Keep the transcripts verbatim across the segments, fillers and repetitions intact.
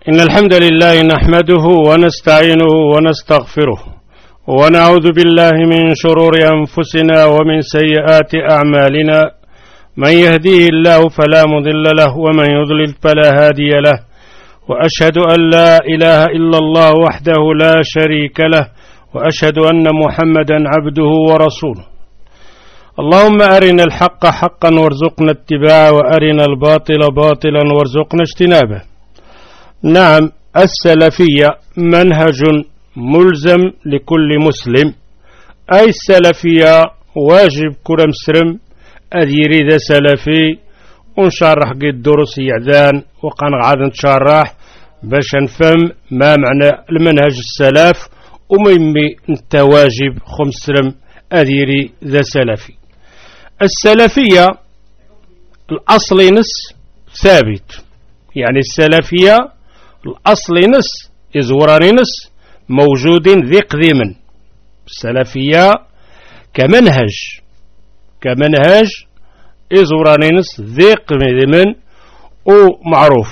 إن الحمد لله نحمده ونستعينه ونستغفره ونعوذ بالله من شرور أنفسنا ومن سيئات أعمالنا. من يهديه الله فلا مضل له ومن يضلل فلا هادي له، وأشهد أن لا إله إلا الله وحده لا شريك له، وأشهد أن محمدا عبده ورسوله. اللهم أرنا الحق حقا وارزقنا اتباعه، وأرنا الباطل باطلا وارزقنا اجتنابه. نعم، السلفية منهج ملزم لكل مسلم، أي السلفية واجب كل مسلم أذ يريد سلفي. ونشرح قد الدروس يعدان وقنقعد نتشرح باش نفهم ما معنى المنهج السلف وميمي انت واجب خمسرم أذ يريد ذا سلفي. السلفية الأصل نس ثابت، يعني السلفية الأصل نس إزوراني نس موجود ذي قديما. السلفية كمنهج كمنهج إزوراني نس ذي قديما ومعروف.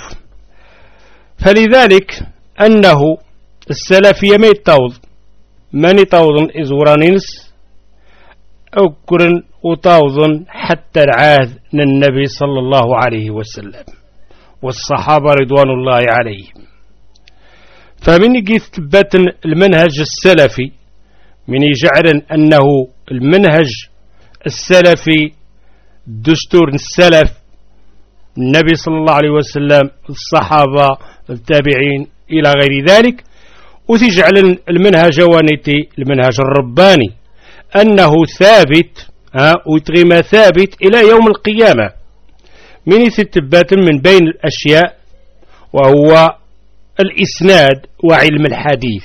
فلذلك أنه السلفية ما يتوض من يتوض إزوراني نس أو كرن وتوض حتى العهد للنبي صلى الله عليه وسلم والصحابة رضوان الله عليهم. فمن يثبت المنهج السلفي من يجعل أنه المنهج السلفي دستور السلف النبي صلى الله عليه وسلم الصحابة التابعين إلى غير ذلك، وتجعل المنهج وانتي المنهج الرباني أنه ثابت ويتغيم ثابت إلى يوم القيامة. من يثبت من بين الأشياء وهو الإسناد وعلم الحديث.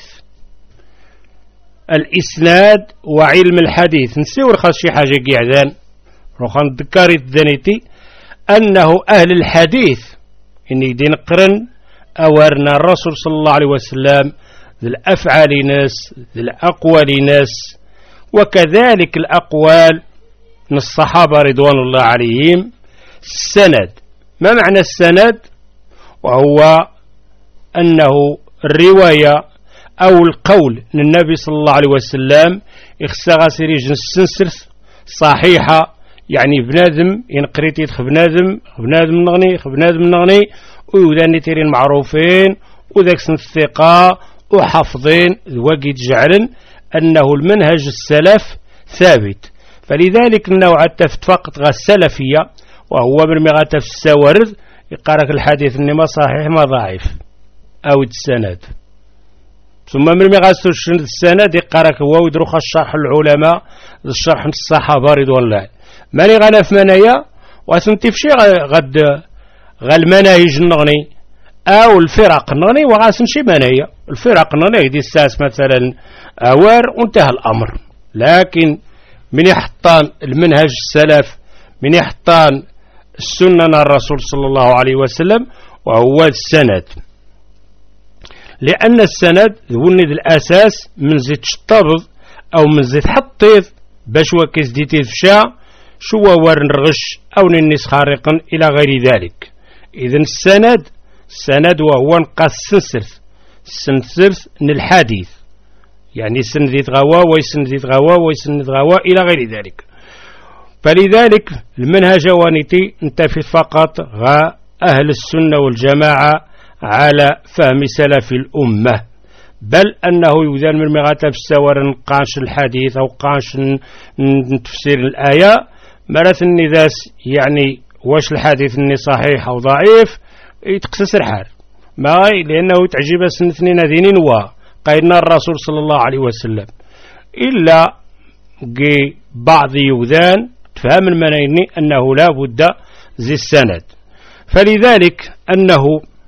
الإسناد وعلم الحديث نسيو رخص شي حاجة قيعدان روخان ذكاري الذنيتي أنه أهل الحديث إن يدين قرن أورنا الرسول صلى الله عليه وسلم ذي الأفعال ناس ذي الأقوال ناس، وكذلك الأقوال من الصحابة رضوان الله عليهم. السند، ما معنى السند؟ وهو أنه الرواية أو القول للنبي صلى الله عليه وسلم إخساغ سريج السنسر صحيحة، يعني بنادم ينقريت يدخل بنادم بنادم نغني بنادم نغني ويوداني تيرين معروفين وذاك سن الثقة وحافظين وقيت جعلن أنه المنهج السلف ثابت. فلذلك النوع التفت غا السلفية وهو من مغاتف السوارد يقارك الحديث إني ما صحيح ما ضعيف أو السند، ثم من مغاتف السند يقارك هو ويدروخ الشرح العلماء الشرح الصحابة رضوان الله. ماني غانا في منايا وثنتي في شي غد غا المناهج النغني أو الفرق النغني وغاسن شي منايا الفرق النغني دي الساس مثلا أوار وانتهى الأمر. لكن من يحطان المنهج السلف من يحطان السنة الرسول صلى الله عليه وسلم وهو السند، لأن السند هو الأساس من زيت شطبض أو من زيت حطيض باش وكيز ديتي فشا شو ورن رغش أو ننس خارقا إلى غير ذلك. إذن السند السند وهو نقاس سنسرث سنسرث من الحديث، يعني سنديت غوا ويسنديت غوا ويسنديت غوا إلى غير ذلك. فلذلك المنهج وانتي انتفت فقط غا أهل السنة والجماعة على فهم سلف الأمة، بل أنه يوزن من مغاتب السوار نقاش الحديث أو قاش تفسير الآية مرات النداس، يعني واش الحديث اني صحيح أو ضعيف يتقسس الحال ما لأنه تعجب سنتنين ذينين و قيدنا الرسول صلى الله عليه وسلم إلا بعض يوذان تفهم المنايني أنه لا بد زي السند. فلذلك أنه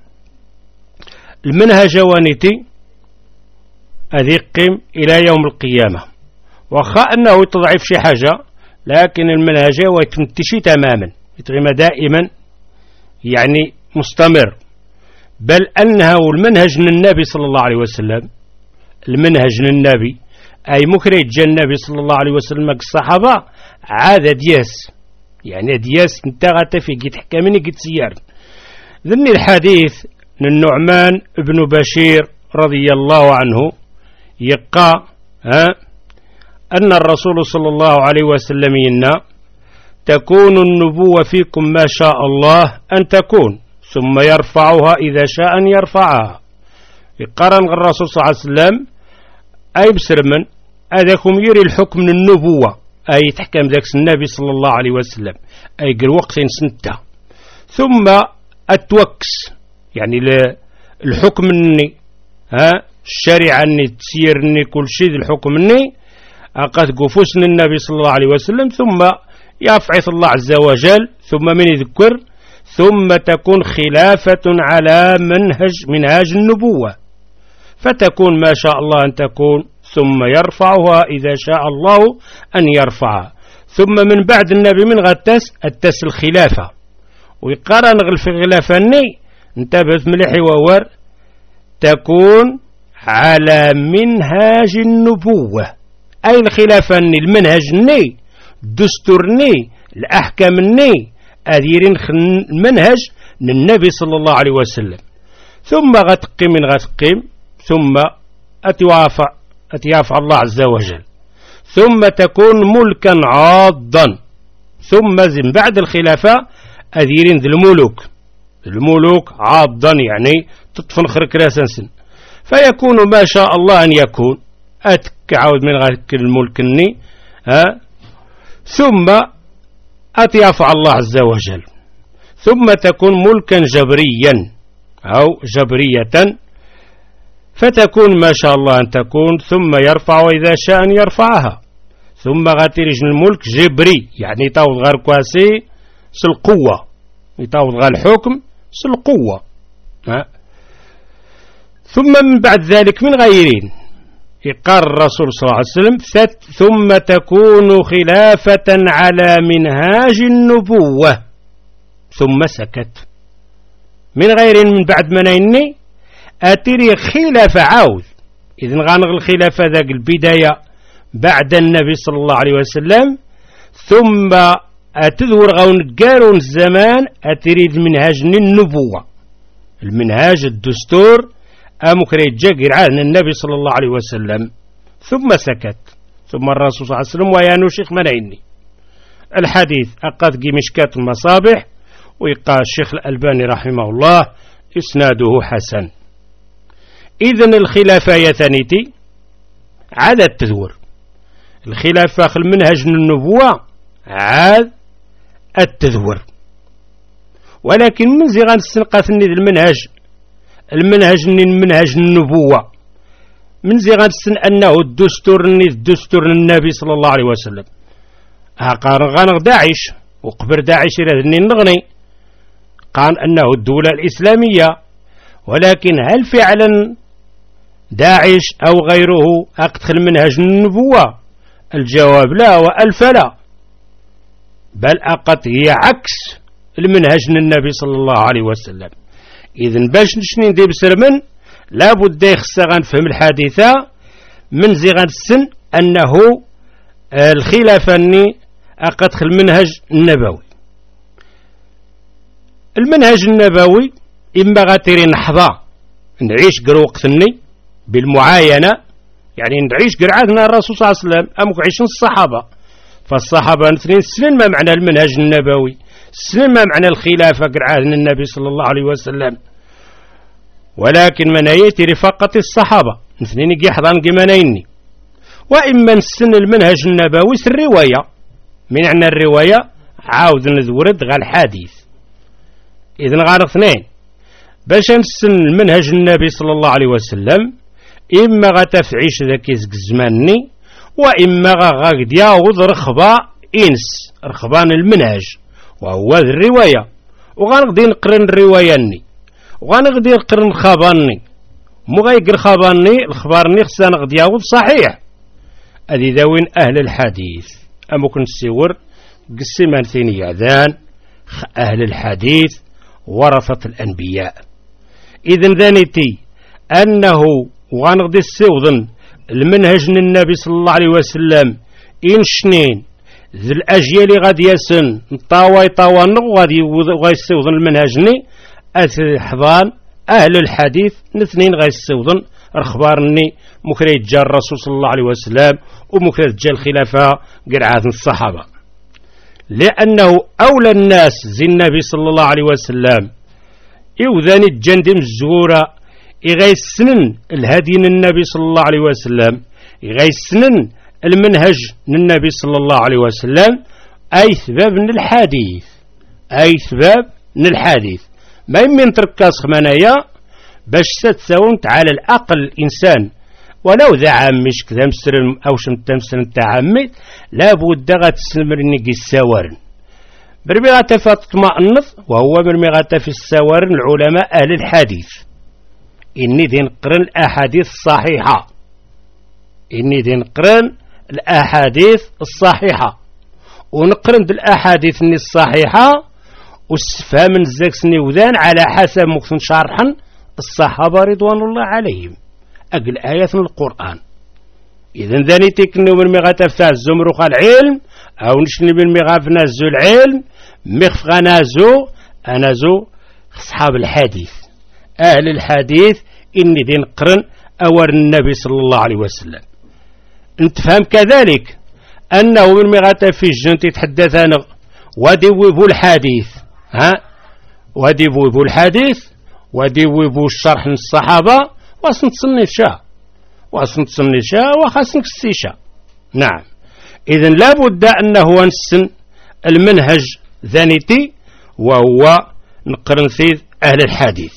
المنهج وانتي أذيقم إلى يوم القيامة، وخا أنه تضعف شي حاجة لكن المنهج ويتمتشي تماما يتغيم دائما يعني مستمر. بل أنه المنهج من النبي صلى الله عليه وسلم المنهج من النبي أي مكريت جاء النبي صلى الله عليه وسلم الصحابة عاد دياس يعني دياس انت غاتا في قد حكامني قد سيار ذني الحديث النعمان بن بشير رضي الله عنه يقى ها أن الرسول صلى الله عليه وسلم ينا تكون النبوة فيكم ما شاء الله أن تكون ثم يرفعها إذا شاء أن يرفعها. يقارن الرسول صلى الله عليه وسلم أي بسرمن أذاكم يري الحكم من النبوة أي تحكم ذاك النبي صلى الله عليه وسلم أي قل وقت سنته ثم التوكس يعني الحكم مني ها الشريعة اني تسيرني كل شيء الحكم مني أقد قفوسن النبي صلى الله عليه وسلم ثم يفعث الله عز وجل ثم من يذكر ثم تكون خلافة على منهج منهاج النبوة فتكون ما شاء الله أن تكون ثم يرفعها إذا شاء الله أن يرفعها ثم من بعد النبي من غتس التس الخلافة ويقارن في الخلافة اني انتبه مليحي وور تكون على منهاج النبوة أي الخلافة اني المنهج اني الدستور اني الأحكام اني أديرين المنهج للنبي صلى الله عليه وسلم ثم غتقيم من غتقيم ثم أتوافع أتيافع الله عز وجل ثم تكون ملكا عاضا ثم زم بعد الخلافة أديرين ذي الملوك الملوك عاضا يعني تطفن خرك راسا سن فيكون ما شاء الله أن يكون أتكعود من غير الملك الني ها ثم أتيافع الله عز وجل ثم تكون ملكا جبريا أو جبرية فتكون ما شاء الله أن تكون ثم يرفع إذا شاء أن يرفعها ثم غاترج الملك جبري يعني يطاوض غير كواسي سالقوة يطاوض غير الحكم سالقوة ثم من بعد ذلك من غيرين يقال الرسول صلى الله عليه وسلم ثم تكون خلافة على منهاج النبوة ثم سكت من غير من بعد من إني أتري خلافة عاود إذن غانغ الخلافة ذاك البداية بعد النبي صلى الله عليه وسلم ثم أتذور غون قارون الزمان أتريد منهاج النبوة المنهاج الدستور أمكري جاقر عن النبي صلى الله عليه وسلم ثم سكت ثم الرسول صلى الله عليه وسلم ويانو شيخ منعيني الحديث أقاد مشكات المصابح ويقال الشيخ الألباني رحمه الله إسناده حسن. إذن الخلافة يثنيتي عاد التدور الخلافة في المنهج النبوة عاد التدور ولكن من زغان السنقة المنهج المنهج المنهج النبوة من زغان السن أنه الدستور الدستور النبي صلى الله عليه وسلم قال غانغ داعش وقبر داعش إلى نغني قال أنه الدولة الإسلامية ولكن هل فعلا داعش أو غيره أقتل منهج النبوة؟ الجواب لا وألف لا بل أقت هي عكس المنهج النبي صلى الله عليه وسلم. إذن باش نشنين دي بسرمن لابد يخصغن فهم الحادثة من زغن السن أنه الخلافة أني أقتل المنهج النبوي المنهج النبوي إما غاتري نحظى نعيش قر وقتني بالمعاينة يعني نعيش قر عادنا الرسول صلى الله عليه وسلم أمك عيشن الصحابة فالصحابة اثنين سنين ما معنى المنهج النبوي سنين ما معنى الخلافة قر عادنا النبي صلى الله عليه وسلم ولكن من يأتي رفاقة الصحابة اثنين يحضن قمانيني وإما نسن المنهج النبوي الرواية من عنا الرواية عاود نذورد غا الحديث إذن غار اثنين باش نسن المنهج النبي صلى الله عليه وسلم إما غتفعيش ذاك الزماني وإما غاقد ياوض رخبا إنس رخبان المنهج وهو الرواية وغنقدي نقرن الرواياني وغنقدي نقرن خباني مو غيقر خباني الخبارني خصنا غدي ياوض صحيح أذي ذوين أهل الحديث أمكن السور قسمان ثاني أذان أهل الحديث ورثة الأنبياء. إذن ذانيتي أنه وغنغدي السوضن المنهج النبي صلى الله عليه وسلم إن شنين ذي الأجيال غادي يسن طاوي طاوان غادي غادي السوضن المنهجني أث حضان أهل الحديث نثنين غيسوضن أخبارني مكريت جاء الرسول صلى الله عليه وسلم ومكريت جاء الخلافة قرعات الصحابة، لأنه أولى الناس زي النبي صلى الله عليه وسلم إوذان الجندم الزورة إغيسنن الهدي النبي صلى الله عليه وسلم، إغيسنن المنهج النبي صلى الله عليه وسلم، أي سبب من الحديث أي سبب من الحديث ما يمين تركاز خمانايا باش ستساونت على الأقل الإنسان ولو ذا عامش كذا مسرن أو شمت مسرن تعمد لابد غتسلم رنيقي السوارن برمي غاتا تطمئنظ، وهو برمي غاتا في السوارن العلماء أهل الحديث إني ذي نقرن الأحاديث الصحيحة إني ذي نقرن الأحاديث الصحيحة ونقرن الأحاديث الصحيحة والسفام من الزاكسني وذان على حسب مكتن شرحا الصحابة رضوان الله عليهم أقل آيات من القرآن. إذن ذاني تكنو من مغاتا فتاع الزمرق العلم أو نشني من مغاف نازو العلم مخف غنازو أنازو أصحاب الحديث أهل الحديث إني دين قرن أور النبي صلى الله عليه وسلم. نتفهم كذلك أنه من مغاتا في الجن تتحدثان وديوبوا الحديث ها وديوبوا الحديث وديوبوا الشرح من الصحابة واسن تصني شاء واسن تصني شاء وخاصنك السيشاء. نعم، إذن لابد أنه نسن المنهج ذانيتي وهو نقرن فيه أهل الحديث.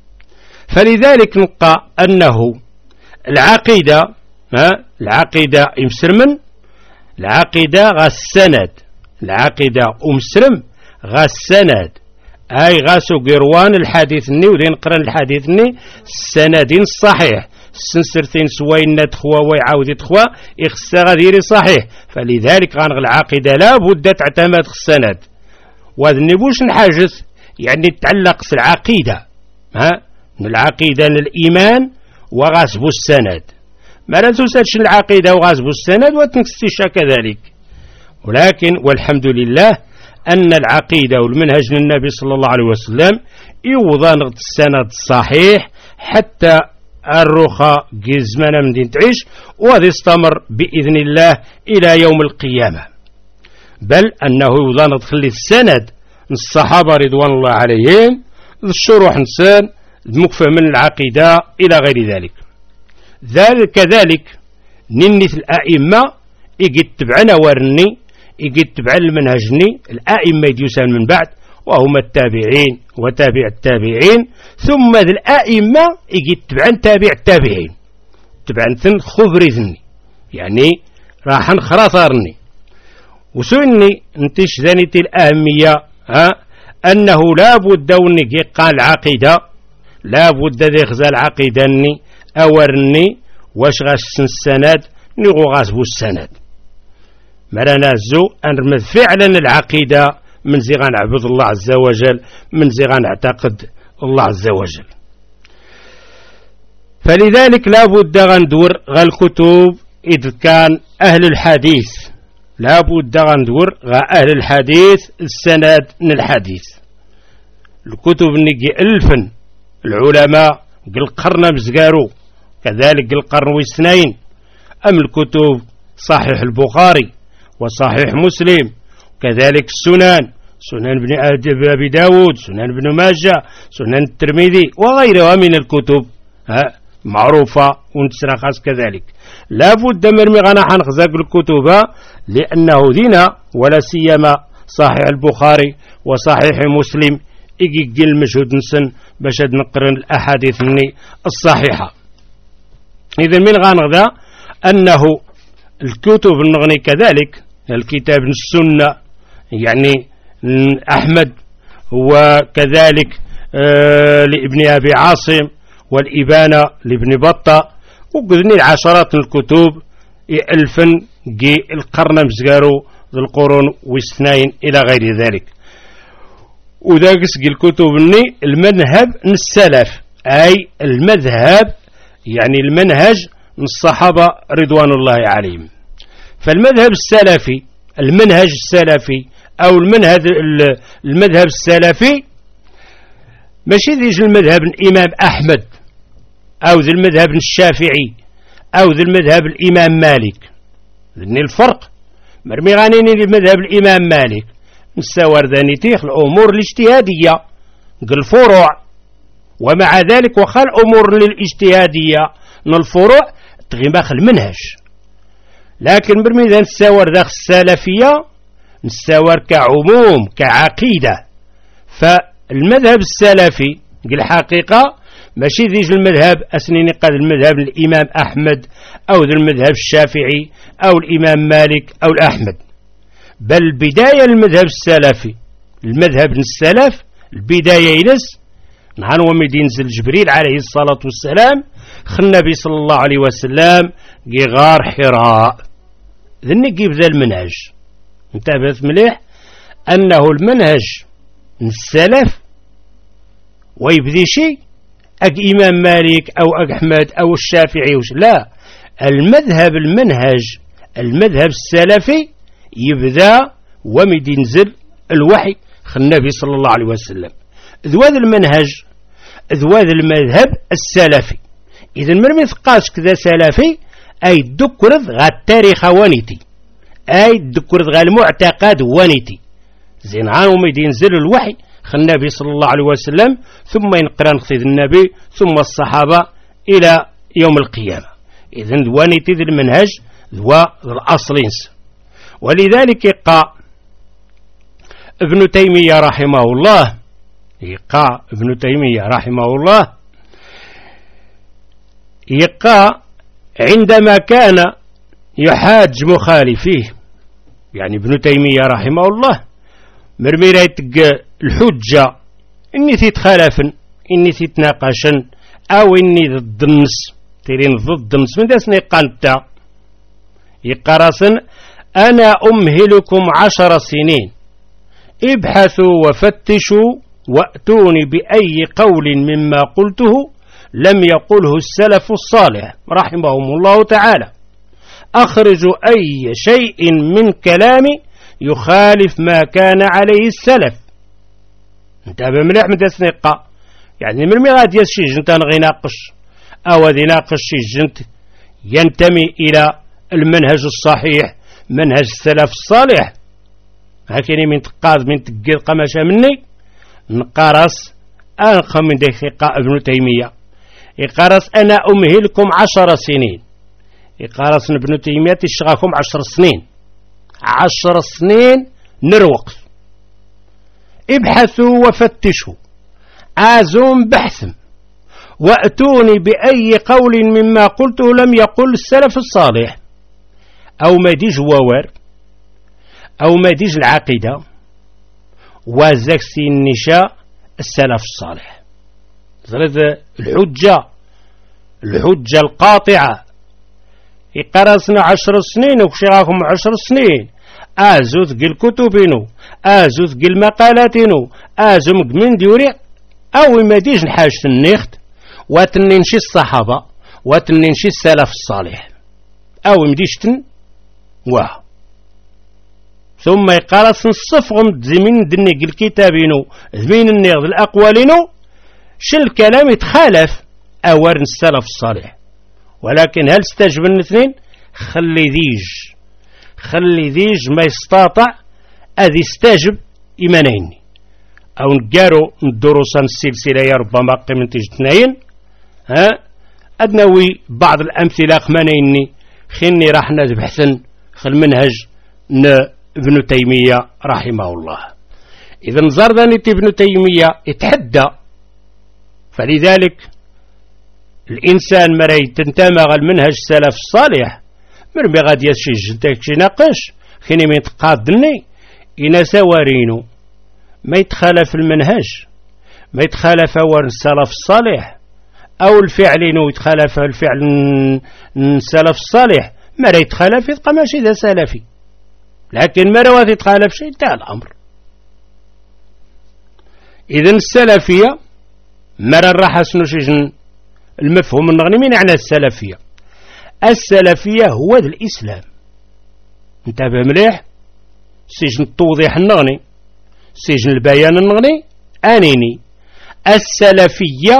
فلذلك نلقى أنه العقيدة ها العقيدة يمسرمن العقيدة غا السند العقيدة أمسرم غا السند أي غاسو قروان الحديث ني ودين قرن الحديث ني السندين الصحيح السنسرتين سوين تخوى ويعاود تخوى إخسا غديري صحيح. فلذلك غانغ العقيدة لا بد تعتمد السند وذني بوش نحاجز يعني تعلق العقيدة ها من العقيدة للإيمان وغاسبو السند ما لا تنساش العقيدة وغاسبو السند وتنكستيشا كذلك. ولكن والحمد لله أن العقيدة والمنهج للنبي صلى الله عليه وسلم يوضان السند الصحيح حتى الرخاء جزمنا من دين تعيش وهذا يستمر بإذن الله إلى يوم القيامة. بل أنه يوضان تخلي السند الصحابة رضوان الله عليهم الشروح نسان المكفى من العقيدة إلى غير ذلك. ذلك كذلك ننث الأئمة يجي تبعنا ورني يجي تبع المنهجني الأئمة يديوسان من بعد وهم التابعين وتابع التابعين ثم ذي الأئمة يجي تبعا تابع التابعين تبعا ثن خبرذني يعني راح نخرطرني وسني انتش ذانيتي الأهمية ها أنه لا بد ونجي قال العقيدة لا بد ذي خزال العقيدة ني أورني واش غاس السند نيغو غاسبو السند مرنا زو أنرمذ فعلا العقيدة من زي غنعبد الله عز وجل من زي غنعتقد الله عز وجل. فلذلك لا بد غندور غا الكتب إذ كان أهل الحديث لا بد غندور غا أهل الحديث السند من الحديث الكتب نجي ألفن العلماء قل قرن مزقارو كذلك قل قرن واثنين أم الكتب صحيح البخاري وصحيح مسلم كذلك السنن سنن ابن أبي داود سنن ابن ماجه سنن الترمذي وغيرها من الكتب ها معروفة ونتسرخص كذلك. لا بد من مغانا حنخزاق الكتب لأنه دينا ولا سيما صحيح البخاري وصحيح مسلم إيجي المشهود نسن باش نقرن الأحاديث الصحيحة. إذن من غانغذا أنه الكتب النغني كذلك الكتاب السنة يعني أحمد وكذلك آه لابن أبي عاصم والإبانة لابن بطة وقذني العشرات من الكتب ألفن جي القرن مزقارو ذو القرون واثنين إلى غير ذلك. وذاك سقي الكتب ني المذهب السلف أي المذهب يعني المنهج من الصحابة رضوان الله عليهم. فالمذهب السلفي المنهج السلفي أو المنهج المذهب السلفي ماشي ذي المذهب الإمام أحمد أو ذي المذهب الشافعي أو ذي المذهب الإمام مالك. ذني الفرق مرمي غانيني المذهب الإمام مالك نستوار ذانيتيخ الأمور الاجتهادية الفروع، ومع ذلك وخا الأمور الاجتهادية الفروع تغيباخ المنهج. لكن مرمي ذا نستوار ذا السلفية نستوار كعموم كعقيدة. فالمذهب السلفي الحقيقة ماشي ذي المذهب أسنيني قد المذهب الإمام أحمد أو ذي المذهب الشافعي أو الإمام مالك أو الأحمد، بل بداية المذهب السلفي المذهب السلف البداية ينس نهار ومدين زل جبريل عليه الصلاة والسلام خل النبي صلى الله عليه وسلم غار حراء ذني كيف ذا المنهج. انتبهت مليح أنه المنهج السلف ويبدي شيء أك إمام مالك أو أك أحمد أو الشافعي وش لا، المذهب المنهج المذهب السلفي يبدأ ومدينزل الوحي خل النبي صلى الله عليه وسلم ذوذ المنهج ذوذ المذهب السلفي. إذا مرمي ثقاش كذا سلفي أي دكرذ غا التاريخ وانيتي أي دكرذ غا المعتقد وانيتي زين عانو مدينزل الوحي خل النبي صلى الله عليه وسلم ثم ينقران خذ النبي ثم الصحابة إلى يوم القيامة. إذن دوانيتي ذي المنهج ذو الأصلين. ولذلك يقع ابن تيمية رحمه الله يقع ابن تيمية رحمه الله يقع عندما كان يحاج مخالفيه، يعني ابن تيمية رحمه الله مرمي رايتق الحجة إني تتخالفن إني تتناقشن أو إني ضد النص تيرين ضد النص من داسني قانتا يقرصن أنا أمهلكم عشر سنين ابحثوا وفتشوا وأتوني بأي قول مما قلته لم يقله السلف الصالح رحمهم الله تعالى، أخرجوا أي شيء من كلامي يخالف ما كان عليه السلف. انتبه مليح من تسنقة يعني من مغاد يسشي جنتان غي ناقش أو ذي ناقش شي جنت ينتمي إلى المنهج الصحيح منهج السلف الصالح. هكذا من تقاض من تقيد قماشة مني نقارس أنخم من دقيقة ابن تيمية يقارس أنا أمهلكم عشر سنين يقارس ابن تيمية تشغاكم عشر سنين عشر سنين نروق ابحثوا وفتشوا عازوم بحثم وأتوني بأي قول مما قلته لم يقل السلف الصالح أو ما ديج ووار أو ما ديج العقيدة وزكسي النشاء السلف الصالح. زرد الحجة الحجة القاطعة يقرصنا عشر سنين وكشراكم عشر سنين آزوث قل كتبينو آزوث قل مقالاتينو آزوم من ديوري أو ما ديج الحاج النيخت واتنينشي الصحابة واتنينشي السلف الصالح أو مديشتن واه ثم يقرص الصفغم زمين دنيق الكتابينو زمين النيغ الأقوالينو شل الكلام يتخالف أورن السلف الصالح. ولكن هل استجب الاثنين؟ خلي ذيج خلي ذيج ما يستطع أذي استجب إيمانين أو نقارو الدروسان السلسلة يا ربما قيمة اثنين ها أدنوي بعض الأمثلة خمانيني خيني راح نبحثن خل منهج ابن تيمية رحمه الله. إذا نظر ذانيت ابن تيمية يتحدى، فلذلك الإنسان مري تنتمى المنهج السلف الصالح مرمي غادي يسجل تاكشي ناقش خيني من تقادني إنا سوارينو ما يتخالف المنهج ما يتخالف أور السلف الصالح أو الفعلين يتخالف الفعل السلف الصالح ما لا يتخالف يبقى ماشي ذا سلفي، لكن ما رواه يتخالف شيء انتهى الأمر. إذن السلفية مرة راح سنشجن المفهوم النغني من معنى السلفية. السلفية هو ذا الإسلام. انتبه مليح سجن التوضيح النغني سجن البيان النغني أنيني السلفية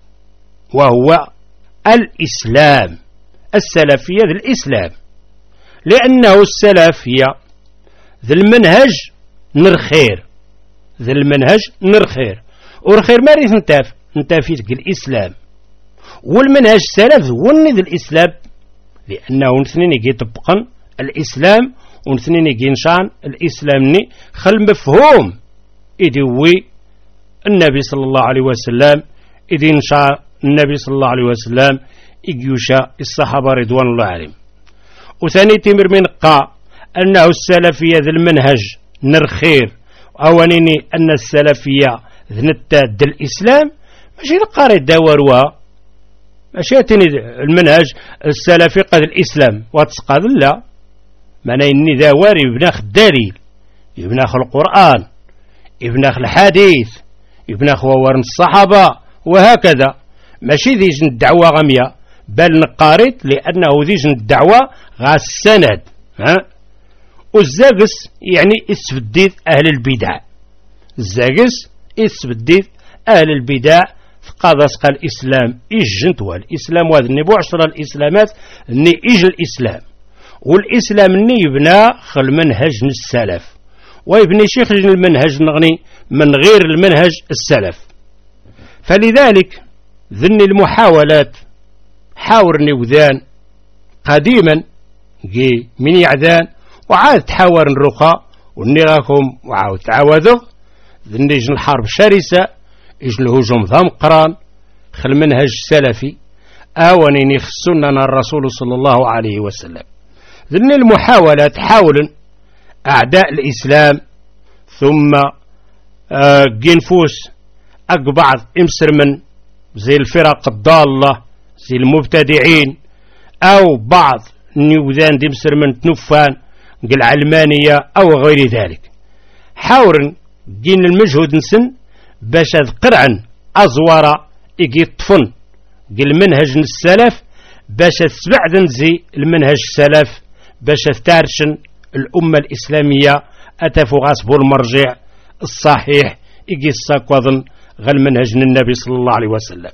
وهو الإسلام. السلفية ذي الإسلام، لأنه السلف هي ذي المنهج نرخير، ذي المنهج نرخير، ورخير ما ريث نتاف نتافي الإسلام، والمنهج السلف هو ذي الإسلام، لأنه نثنين يجي طبقا الإسلام ونثنين يجي نشان الإسلام ني خل مفهوم إدوي النبي صلى الله عليه وسلم، إذ نشا النبي صلى الله عليه وسلم إجيوشا الصحابة رضوان الله عليهم. وثاني تمر من قا أنه السلفية ذي المنهج نرخير، أوليني أن السلفية ذنتاد الإسلام ماشي القارئ داوروها، ماشي تني المنهج السلفي قد الإسلام واتسقاد لا، معنى إني داواري يبناخ الدليل، يبناخ القرآن، يبناخ الحديث، يبناخ وورن الصحابة، وهكذا. ماشي ذيجن الدعوة غمية، بل نقارط لأنه ذيجن الدعوة غا السند. ها والزاقس يعني اسفديت أهل البدع، الزاقس اسفديت أهل البدع فقادس قال الإسلام إجنت والإسلام وذني بعشر الإسلامات ني إج الإسلام، والإسلام ني يبنى خل منهج السلف، ويبني شيخ المنهج نغني من غير المنهج السلف. فلذلك ذني المحاولات حاورني وذان قديما جي من يعذان وعاد تحاور الرخاء ونراكم وعاود تعاوذوا ذني يجن الحرب شرسة، يجن الهجوم ذا مقران خل منهج السلفي آوانين يخصننا الرسول صلى الله عليه وسلم. ذني المحاولات حاول أعداء الإسلام ثم آه جنفوس أقبعض إمسر من زي الفرق الضالة زي المبتدعين أو بعض نيوذان دمسر من تنفان قل علمانية أو غير ذلك. حاورن جين المجهود نسن باش قرعا أزوارا إجي طفن قل منهج السلف باش تسبع زي المنهج السلف باش تارشن الأمة الإسلامية أتفو غاسبو المرجع الصحيح إجي الساكوذن غير منهج النبي صلى الله عليه وسلم.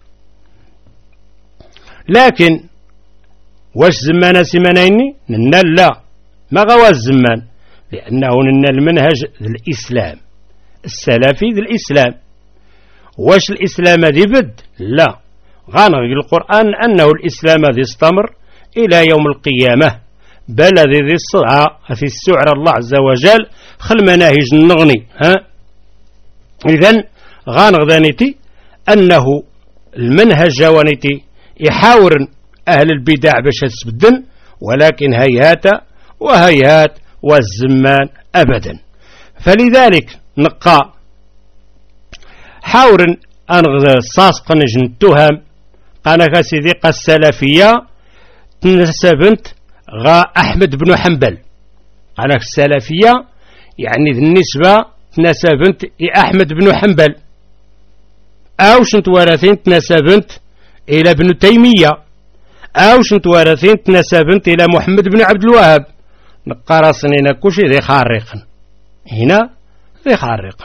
لكن واش زمان سمانيني ننال لا ما غوا الزمان، لأنه ننال المنهج الإسلام السلفي ذي الإسلام. واش الإسلام ذي بد؟ لا، غانغي القرآن أنه الإسلام ذي استمر إلى يوم القيامة، بل ذي ذي الصدعة في السعر الله عز وجل خل مناهج النغني. ها إذن غانغدانيتي أنه المنهج جوانيتي يحاور أهل البدع باش تسبدن، ولكن هيهات وهيهات والزمان أبدا. فلذلك نقا حاور أن صاسق نجن التهم قانا سيدي قا السلفية تنسبنت غا أحمد بن حنبل، قانا السلفية يعني النسبة تنسبنت أحمد بن حنبل، أو شنت وارثين تنسبنت إلى ابن تيمية، أو شنت وارثين تنسبنت إلى محمد بن عبد الوهاب. نقارصنينا كلشي ذي خارقا هنا ذي خارقا.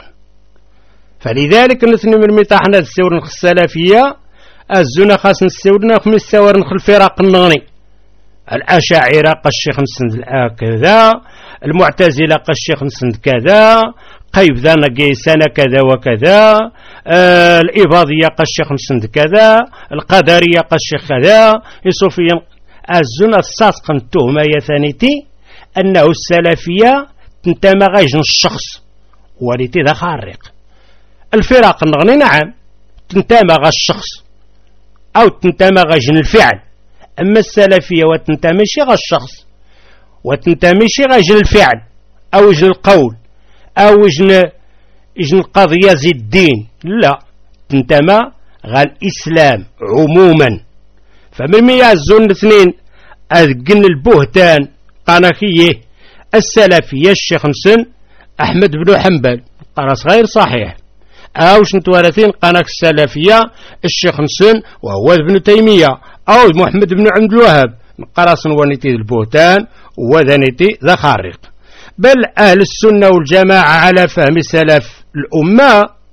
فلذلك نثني من متاحنا السور السلفية الزنا خاص نسورنا خمس سور نخل فرق النغني، الأشاعرة قالشيخ نسند كذا، المعتزلة قالشيخ نسند كذا، قيب ذا نقي سنة كذا وكذا، آه الإباضية قالشيخ نسند كذا، القدرية قالشيخ كذا، الصوفية. الزنا الصاسق التهمة يا ثانيتي أنه السلفية تنتمى غيجن الشخص وليتي ذا خارق. الفرق النغني نعم تنتمى غا الشخص أو تنتمى غيجن الفعل، أما السلفية وتنتمي شي غا الشخص وتنتمي شي غيجن الفعل أو يجن القول أو يجن يجن القضية زي الدين، لا تنتمى غا الإسلام عموما. فمن ميازون الاثنين أذقن البهتان قانكيه السلفية الشيخ نسن أحمد بن حنبل قرص غير صحيح، أو شنتوارثين قناة السلفية الشيخ نسن وهو ابن تيمية أو محمد بن عبد الوهاب قرص ونتي البهتان وذنتي ذا خارق. بل أهل السنة والجماعة على فهم سلف الأمة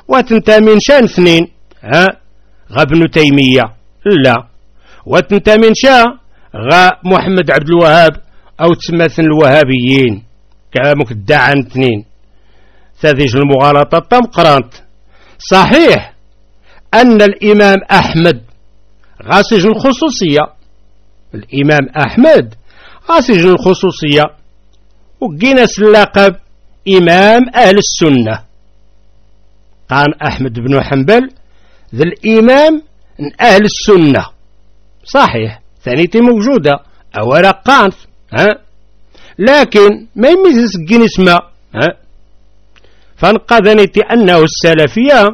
وتنتمي شان اثنين ها غا ابن تيمية لا، وتنتمي شا غا محمد عبد الوهاب أو تسمثن الوهابيين كامك الدعان اثنين تذيج المغالطة تم قرانت. صحيح أن الإمام أحمد غاسج الخصوصية، الإمام أحمد غاسج الخصوصية وقيناس اللقب إمام أهل السنة. قال أحمد بن حنبل ذا الإمام من أهل السنة صحيح ثانيتي موجودة أولا قانت ها، لكن ما يميز سقين اسمه ها. فانقذنيتي أنه السلفية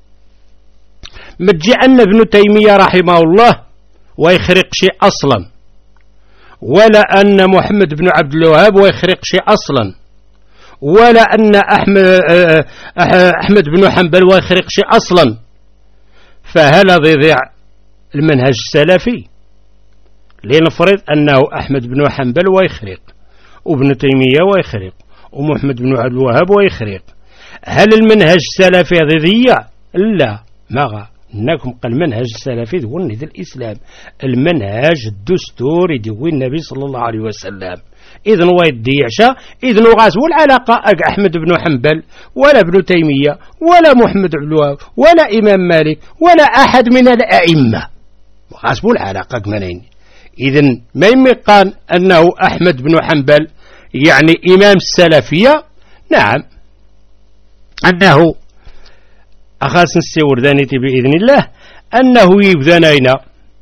متجي أن ابن تيمية رحمه الله ويخرق شيء أصلا، ولا أن محمد بن عبد الوهاب ويخرق شيء أصلا، ولا أن أحمد, أحمد بن حنبل ويخرق شيء أصلا. فهل يضيع المنهج السلفي؟ لنفرض أنه أحمد بن حنبل ويخرق وابن تيمية ويخرق ومحمد بن عبد الوهاب ويخرق، هل المنهج السلفي ضيع؟ لا، ما إنكم قال المنهج السلفي ذو ذي الإسلام، المنهج الدستوري ذو النبي صلى الله عليه وسلم. إذن هو يديعش، إذن غاز والعلاقة أحمد بن حنبل ولا ابن تيمية ولا محمد بن الوهاب ولا إمام مالك ولا أحد من الأئمة غاز والعلاقة كمانين. إذن ما يمكن أنه أحمد بن حنبل يعني إمام السلفية، نعم أنه أخاص نستور ذانيتي بإذن الله أنه يبذنين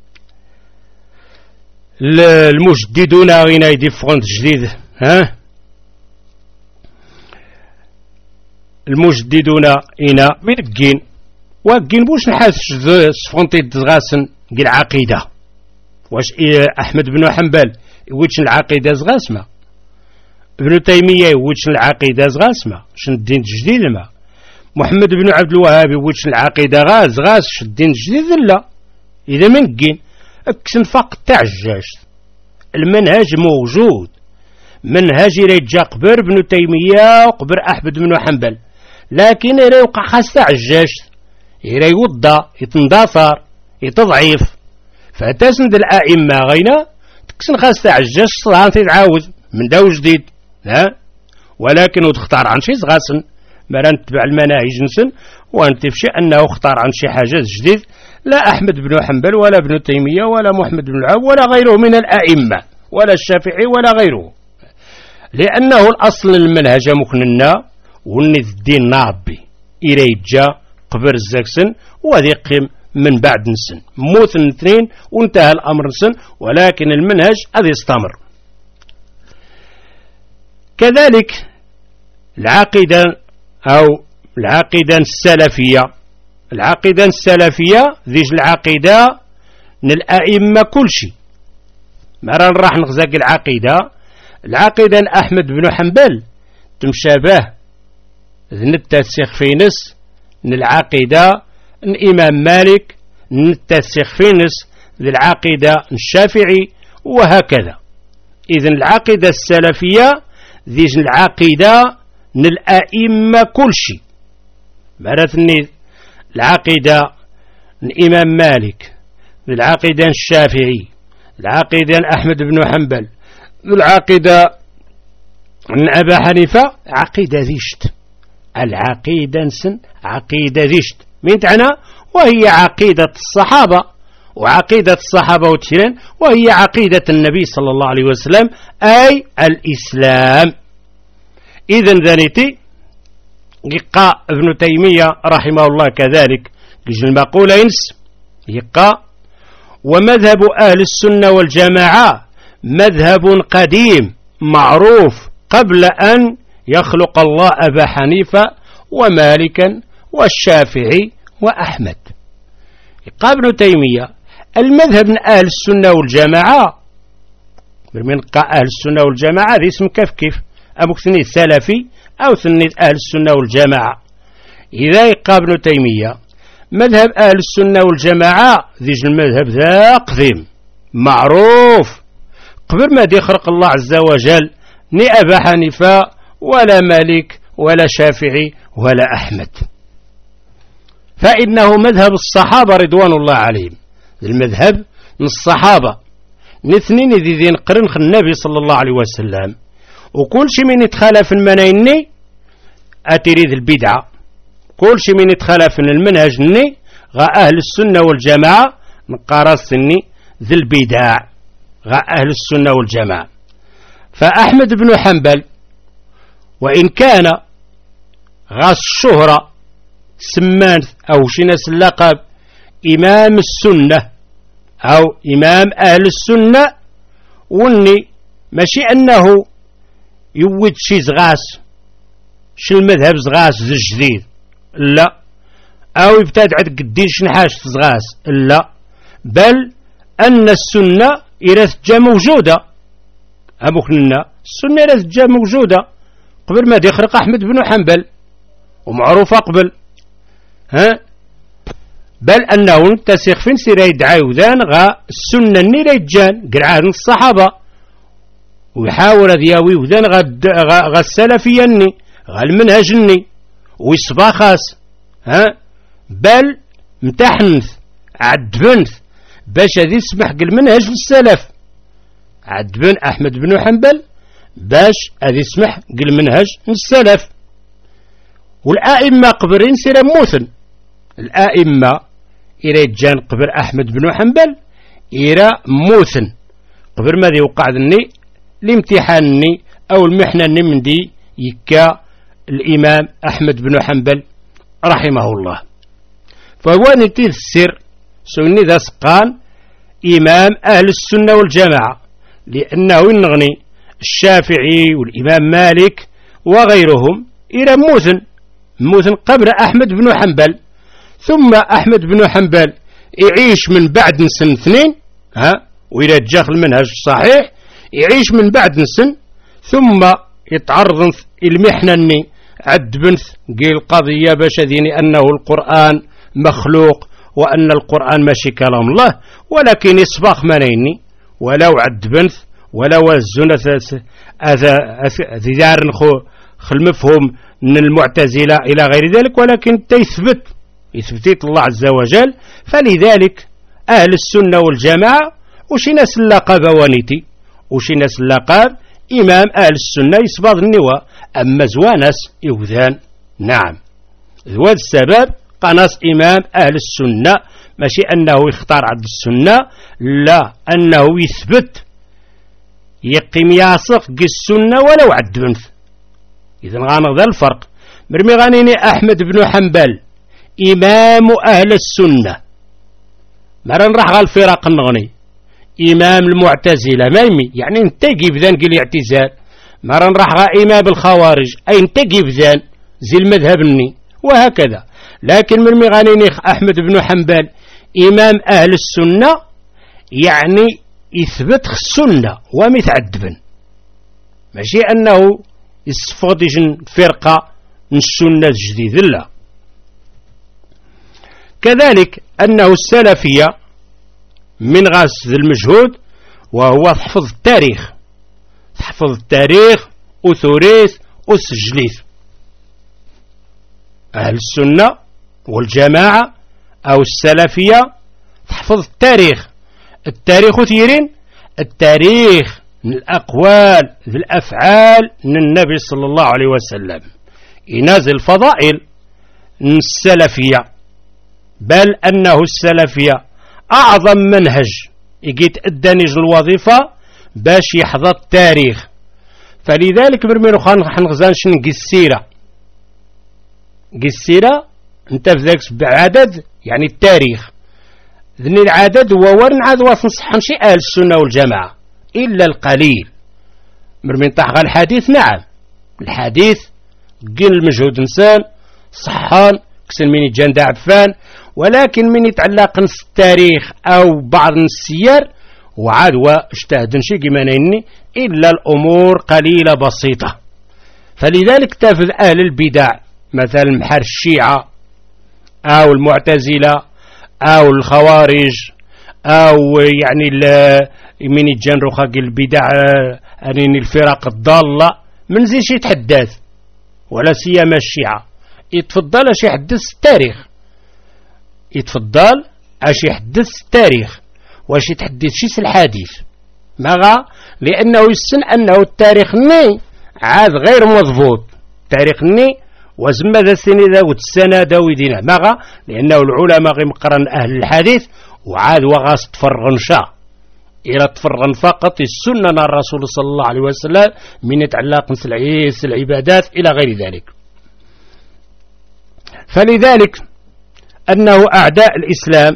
المجددون غينا يدي فرونت جديد ها، المجددون إنا من الجين وقين بوش نحاس سفونتي دغاسن قل عقيدة. واش إيه أحمد بن حنبل يوجش العقيدة زغاسمة، ابن تيمية يوجش العقيدة زغاسمة شن الدين الجديد، ما محمد بن عبد الوهاب يوجش العقيدة غاز غاز شن الدين الجديد لا. إذا من قين اكسن فقط تعجاج المنهج موجود، منهج يرجع قبر ابن تيمية وقبر أحمد بن حنبل، لكن إذا يوقع خاص تعجاج إذا يوضى يتنداثر يتضعيف فتسند الأئمة غينا تكسن خاص تعجاج صلاة تتعاوز من داو جديد ها، ولكن وتختار عن شيء صغاسن ما نتبع المناهج نسن وانت في شيء أنه اختار عن شيء حاجة جديد، لا أحمد بن حنبل ولا ابن تيمية ولا محمد بن العواب ولا غيره من الأئمة ولا الشافعي ولا غيره، لأنه الأصل المنهج مكننا ونذ الدين نابي إليجا قبر الزكسن وذي قيم من بعد نسن موت الاثنين وانتهى الأمر نسن، ولكن المنهج هذا يستمر. كذلك العقيدة أو العقيدة السلفية، العقيدة السلفية ذيش العقيدة للأئمة كل شيء مرة راح نغزاق العقيدة العقيدة أحمد بن حنبل تمشابه نتسيخ في نس للعقيدة الإمام مالك نتسيخ في نس للعقيدة الشافعي وهكذا. إذن العقيدة السلفية ذيش العقيدة للأئمة كل شيء مرة العقيدة الإمام مالك العقيدة الشافعي العقيدة أحمد بن حنبل العقيدة أبا حنيفة عقيدة ذيشت العقيدة نسن عقيدة ذيشت من تعنى وهي عقيدة الصحابة وعقيدة الصحابة والتشرين وهي عقيدة النبي صلى الله عليه وسلم أي الإسلام. إذن ذلك يقى ابن تيمية رحمه الله كذلك يجي المقولة ينس يقى ومذهب أهل السنة والجماعة مذهب قديم معروف قبل أن يخلق الله أبا حنيفة ومالكا والشافعي وأحمد. يقى ابن تيمية المذهب من أهل السنة والجماعة من قى أهل السنة والجماعة ذي اسم كيف كيف أبوك ثنيت سلفي أو ثنيت أهل السنة والجماعة. إذا يقى ابن تيمية مذهب أهل السنة والجماعة ذي المذهب ذا قديم معروف قبل ما يخلق الله عز وجل ني أبا حنيفة ولا مالك ولا شافعي ولا أحمد. فإنه مذهب الصحابة رضوان الله عليهم، المذهب من الصحابة نثنين ذي ذي نقرن النبي صلى الله عليه وسلم، وكل شيء من يتخالف المنايني أتريد البدعة، كل شيء من يتخالف المنهج ني غا أهل السنة والجماعة نقارسني ذي البدع غا أهل السنة والجماعة. فأحمد بن حنبل وإن كان غاس الشهرة سمان أو شناس اللقب إمام السنة أو إمام أهل السنة، وني ماشي أنه يود شي زغاس شي المذهب زغاس زي الجديد لا، أو يبتدع قدين شنحاش زغاس لا، بل أن السنة إرث جا موجودة أمكننا السنة إرث جا موجودة قبل ما يخرق أحمد بن حنبل ومعروفة قبل ها، بل أنه تسيخ فين سيرا يدعي وذان غا السنة ني ريجان قرعان الصحابة ويحاول ذياوي وذان غا, غا, غا السلفية ني غا المنهج ني ويصباخاس ها، بل امتحنث عدبنث باش هذي يسمح المنهج للسلف، عدبن أحمد بن حنبل باش هذي يسمح المنهج للسلف. والآئمة قبرين سيرا موثن، الآئمة إلى جان قبر أحمد بن حنبل إلى موثن قبر ماذا يوقع ذني الامتحانني أو المحنة من دي يكا الإمام أحمد بن حنبل رحمه الله. فهو نتيذ السر سوني ذا سقان إمام أهل السنة والجماعة، لأنه ينغني الشافعي والإمام مالك وغيرهم إلى موثن موثن قبر أحمد بن حنبل، ثم أحمد بن حنبل يعيش من بعد سن اثنين ها، وإلى جاخ المنهج الصحيح يعيش من بعد سن، ثم يتعرض المحنة اني عد بنث قيل القضية باش ذيني أنه القرآن مخلوق وأن القرآن ماشي كلام الله، ولكن يصباخ منيني ولو عد بنث ولو الزنة ذي دار المفهوم من المعتزلة إلى غير ذلك، ولكن تيثبت يثبتيت الله عز وجل. فلذلك أهل السنة والجماعة وشي ناس اللقب وانيتي وشي ناس اللقب إمام أهل السنة يصبغ النواة، أما زوانس يوذان نعم هذا السبب قناص إمام أهل السنة، ماشي أنه يختار عبد السنة لا، أنه يثبت يقيم ياسق السنة ولو عد بنث. إذن غانا ذا الفرق مرمي غانيني أحمد بن حنبل إمام أهل السنة مرن راح غالفرق النغني إمام المعتزلة مايمي يعني انتقي بذان قل اعتزال، مرن راح غا إمام الخوارج أي انتقي بذان زي المذهب الني وهكذا. لكن مرمي غانيني أحمد بن حنبل إمام أهل السنة يعني يثبت السنة ومتعدبا، ماشي أنه يصفدجن فرقة من السنة الجديدة لا. كذلك أنه السلفية من غاس المجهود وهو تحفظ التاريخ، تحفظ التاريخ وثوريث وسجليث. أهل السنة والجماعة أو السلفية تحفظ التاريخ، التاريخ ثيرين التاريخ من الأقوال ذي الأفعال من النبي صلى الله عليه وسلم، ينازل فضائل من السلفية، بل أنه السلفية أعظم منهج يجيت أدانيج الوظيفة باش يحظى التاريخ. فلذلك برمينو خان حنغزان شنقي السيرة، قي السيرة انت في ذاك بعدد يعني التاريخ ذني العدد هو ورن عاد وصنصحن شي أهل السنة والجماعة إلا القليل. مرمين طاح الحديث نعم الحديث قل المجهود إنسان صحان كسن من يجان عفان، ولكن من يتعلق نص التاريخ أو بعض السير وعاد واجتهد شي كما نيني إلا الأمور قليلة بسيطة. فلذلك تافذ أهل البدع مثلا محر الشيعة أو المعتزلة أو الخوارج أو يعني من يجان رخاق البدع أنين الفرق الضالة من زي شي يتحدث، ولا سيما الشيعة يتفضل شي يحدث التاريخ، يتفضل اش يحدث التاريخ واش يتحدث شي الحديث ماغا لانه يسن انه التاريخ ني عاد غير مضبوط التاريخ ني وزما ذا السنة ذا والسنة ذا ويدينا ماغا لانه العلماء غير مقرن اهل الحديث وعاد وغاس تفرغن شا الى تفرغن فقط السنة الرسول صلى الله عليه وسلم من يتعلق مثل العبادات الى غير ذلك. فلذلك انه اعداء الاسلام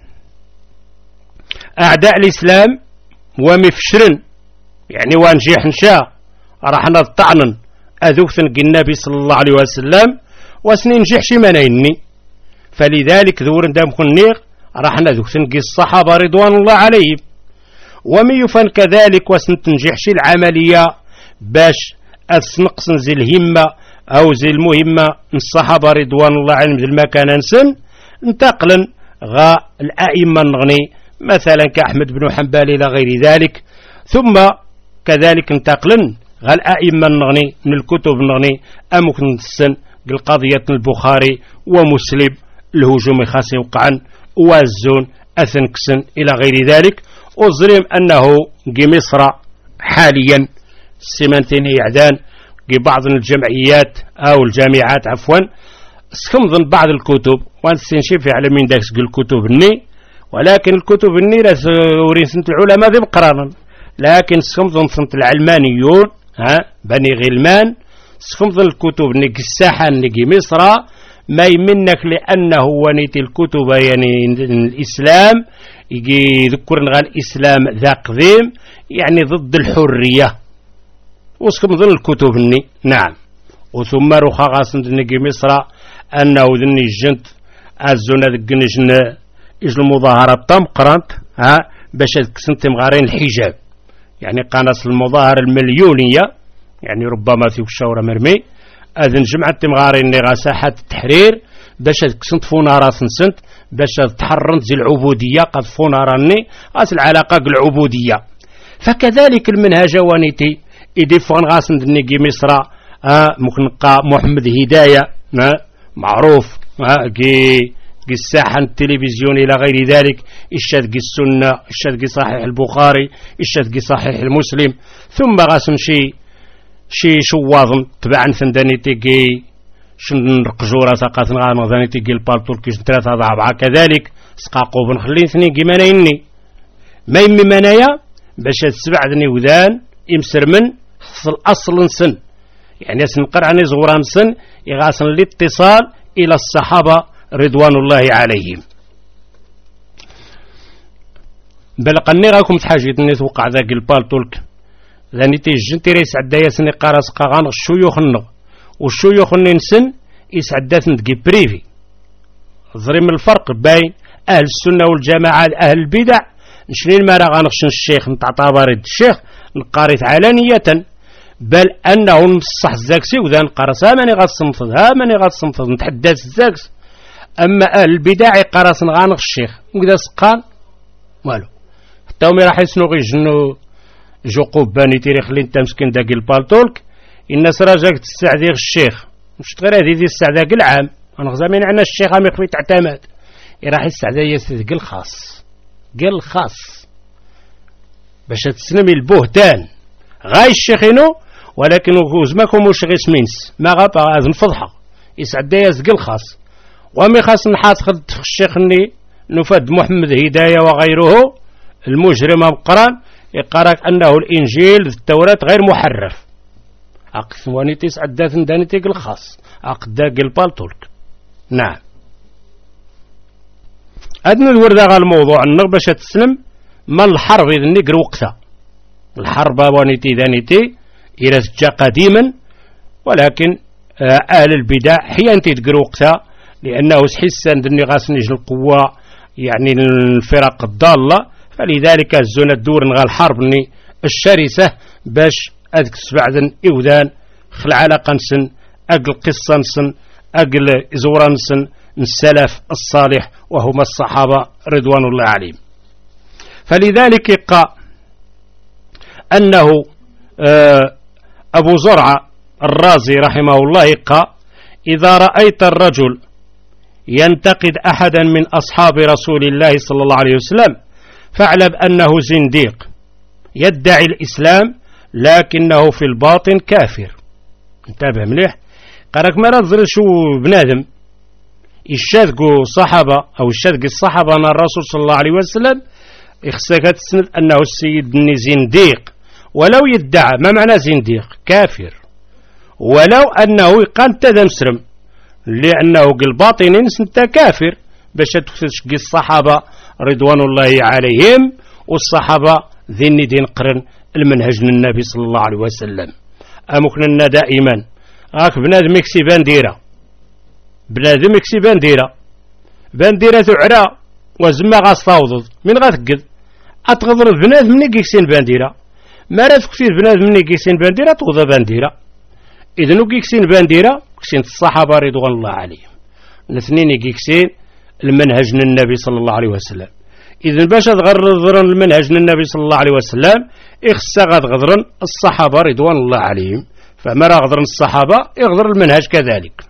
اعداء الاسلام ومفشرن يعني وانجيح نشا راح نطعنن اذوثن النبي صلى الله عليه وسلم وسننجح شي منيني. فلذلك ذور دام كنيغ راح نذوثن الصحابه رضوان الله عليهم وميفن كذلك وسنتنجح شي العمليه باش اسنقصن زي الهمه او زي المهمه الصحابه رضوان الله عليهم ذي المكان نسن انتقلن غا الائمه نغني مثلا كأحمد بن حنبل إلى غير ذلك ثم كذلك انتقلن غا الأئمة نغني من الكتب نغني أمكن نتسن قضية البخاري ومسلم الهجوم خاص وقعا وازون أثنكسن إلى غير ذلك. وظلم أنه جي مصر حاليا سمنتين إعدان جي بعض الجمعيات أو الجامعات عفوا سخمضن بعض الكتب وانسنشي في على من داكس الكتب الني ولكن الكتب النيرة ورين سنة العلماء ذي بقرانا لكن سخمضن سنة العلمانيون ها بني غلمان سخمضن الكتب نيجي الساحة نيجي مصر ما يمنك لأنه ونيت الكتب يعني الإسلام يجي يذكرن غا الإسلام ذا قديم يعني ضد الحرية وسخمضن الكتب الني نعم. وثم رخا غاسن نيجي مصر أنه ذني الجنت أزونا ذقنجن إج المظاهرة تم قرنت ها باش كسنت مغارين الحجاب يعني قناص المظاهرة المليونية يعني ربما في الشورى مرمي أذن جمعة مغارين لغا ساحة التحرير باش كسنت فونارا سنسنت باش تحرنت زي العبودية قد فوناراني غاس العلاقة العبودية. فكذلك المنهج وانيتي إدي فغن غاسن دنيجي مصر ها مكنقا محمد هداية ها معروف ها كي الساحة التلفزيون إلى غير ذلك الشدق السنة الشدق صحيح البخاري الشدق صحيح المسلم ثم غاسم شي شي شواظن تبعا ثنداني تيجي شن رقجورة ساقات نغانا ثاني تيجي البالطول كيش ثلاثة ضعبعة كذلك سقاقو بن خلين ثني كيما نيني ما يمي منايا باش تسبع ذني وذان يمسر من الأصل نسن يعني سنقر عني زغران سن يغاسن الاتصال إلى الصحابة رضوان الله عليهم. بل قني راكم تحاجتني توقع ذاك البالطولك ذاني تيجنتي ريس عدايا سني قارس قاغان الشيوخ النغ والشيوخ ننسن يسعدات ندقي بريفي ظريم الفرق بين أهل السنة والجماعة أهل البدع نشنين ما راغانخشن الشيخ نتعطى بارد الشيخ نقارث علانية بل أنه نصح الزاكسي وذا نقارس ها ماني غاتصنفض ها ماني غاتصنفض نتحدث الزاكس. أما أهل البدع قارس نغانغ الشيخ وكذا سقان والو حتى هم راح يسنو غيجنو جو قباني تيري خلي انت مسكين داك البالطولك الناس راجاك تستعديغ الشيخ مش غير هذه دي استعداء العام انا غزامين عنا الشيخ عم يخفي تعتمد راح يستعدى يسد قل خاص قل خاص باش تسلمي البهتان غاي الشيخينو ولكن وزماكم وش غيس مينس ما غابا هذا فضحه يسعد يسد قل خاص ومي خاص نحاس خد الشيخ ني نفد محمد هداية وغيره المجرم مقران يقرأك أنه الإنجيل التوراة غير محرف أقسم ونيتيس عدات دانيتيك الخاص أقداق البالتولك نعم. أدنى الوردة على الموضوع النغ باش تسلم ما الحرب إذا نقر وقتها الحرب ونيتي دانيتي إلى جاء قديما ولكن أهل البدع حين تقر وقتها لأنه سحسا دني غاس نجل القوة يعني الفرق الضالة فلذلك الزون الدور نغا الحرب الشرسة باش أذك سبعدن إودان خل علاقة نسن أقل قصة نسن أقل إزورا نسن السلف الصالح وهم الصحابة رضوان الله عليهم. فلذلك يقع أنه أبو زرعة الرازي رحمه الله يقع إذا رأيت الرجل ينتقد أحدا من أصحاب رسول الله صلى الله عليه وسلم فاعلم أنه زنديق يدعي الإسلام لكنه في الباطن كافر. انتبه مليح، قالك ما رضر شو بنادم الشاذقوا صحابة أو الشاذق الصحابة أن الرسول صلى الله عليه وسلم إخساك تسند أنه السيد زنديق، ولو يدعى ما معنى زنديق؟ كافر، ولو أنه قال تذا مسرم، لأنه قل باطنين سنت كافر باش تشقي الصحابة رضوان الله عليهم، والصحابة ذي دين قرن المنهج النبي صلى الله عليه وسلم. أمكننا دائما هاك بنادم يكسي بانديرة، بنادم يكسي بانديرة بانديرة عرا وزما غاستوضض من غاتقد أتغضر بنادم مني يكسين بانديرة، ما راه تكثير بنادم مني يكسين بانديرة تغضى بانديرة. إذن وكيكسين بانديرة كسين الصحابة رضوان الله عليهم الاثنين يكسين المنهج النبي صلى الله عليه وسلم. إذن باش تغرضرن المنهج النبي صلى الله عليه وسلم إخسا غضرن الصحابة رضوان الله عليهم، فما راه غضرن الصحابة يغضر المنهج كذلك.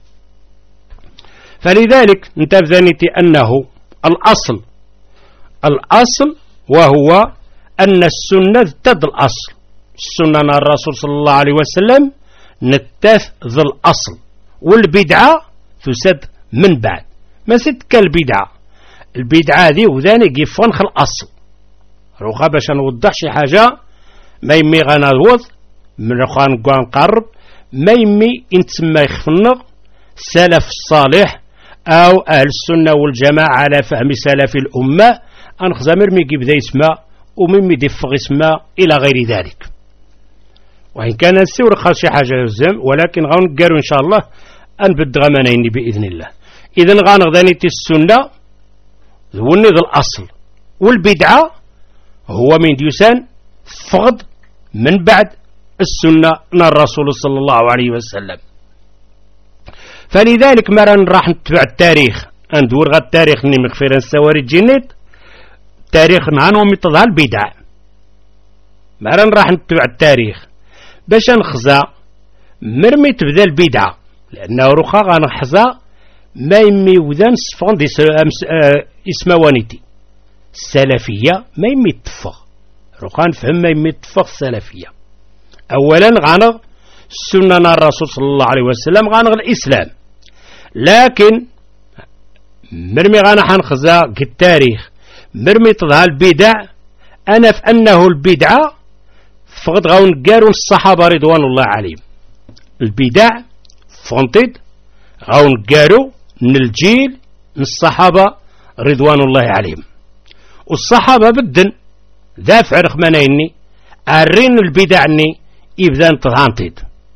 فلذلك انتبذنيتي أنه الأصل الأصل وهو أن السنة تد الأصل، السنة الرسول صلى الله عليه وسلم نتاث ذا الأصل، والبدعة تسد من بعد. ما سد كالبدعة، البدعة ذي وذاني قفنخ الأصل روخا باش نوضح شي حاجة ما يمي غنوض من روخا نقرب ما يمي انتسمى يخفنغ سلف الصالح أو أهل السنة والجماعة على فهم سلف الأمة أنخزمر مي بدا يسمى وممي دفغ يسمى إلى غير ذلك. وإن كان نسيور خاص شي حاجة يزم، ولكن غنقارو إن شاء الله أنبد غمانين بإذن الله. إذن غنغذانيتي السنة ذوني ذا الأصل، والبدعة هو من ديسان فقد من بعد السنة من الرسول صلى الله عليه وسلم. فلذلك مرة راح نتبع التاريخ ندور غا التاريخ ني مغفرا السواري الجنيت تاريخ نهان ومتظهر البدع. مرة راح نتبع التاريخ باش نخزى مرمي تبدا البدعة، لأنه رخا غنحزى ما يمي وذان صفون دي اسموانيتي السلفية ما يمي تفغ رخا نفهم ما يمي تفغ السلفية. أولا غانغ السنة الرسول صلى الله عليه وسلم غانغ الإسلام، لكن مرمي غانا حنخزى التاريخ مرمي تظهر البدع. أنا في أنه البدعة فقد غاون قارون الصحابة رضوان الله عليهم، البدع فونتد غاون قارو من الجيل من الصحابة رضوان الله عليهم، والصحابة بدن ذافع رخمانيني أرين البدعني إبدان تهانتد.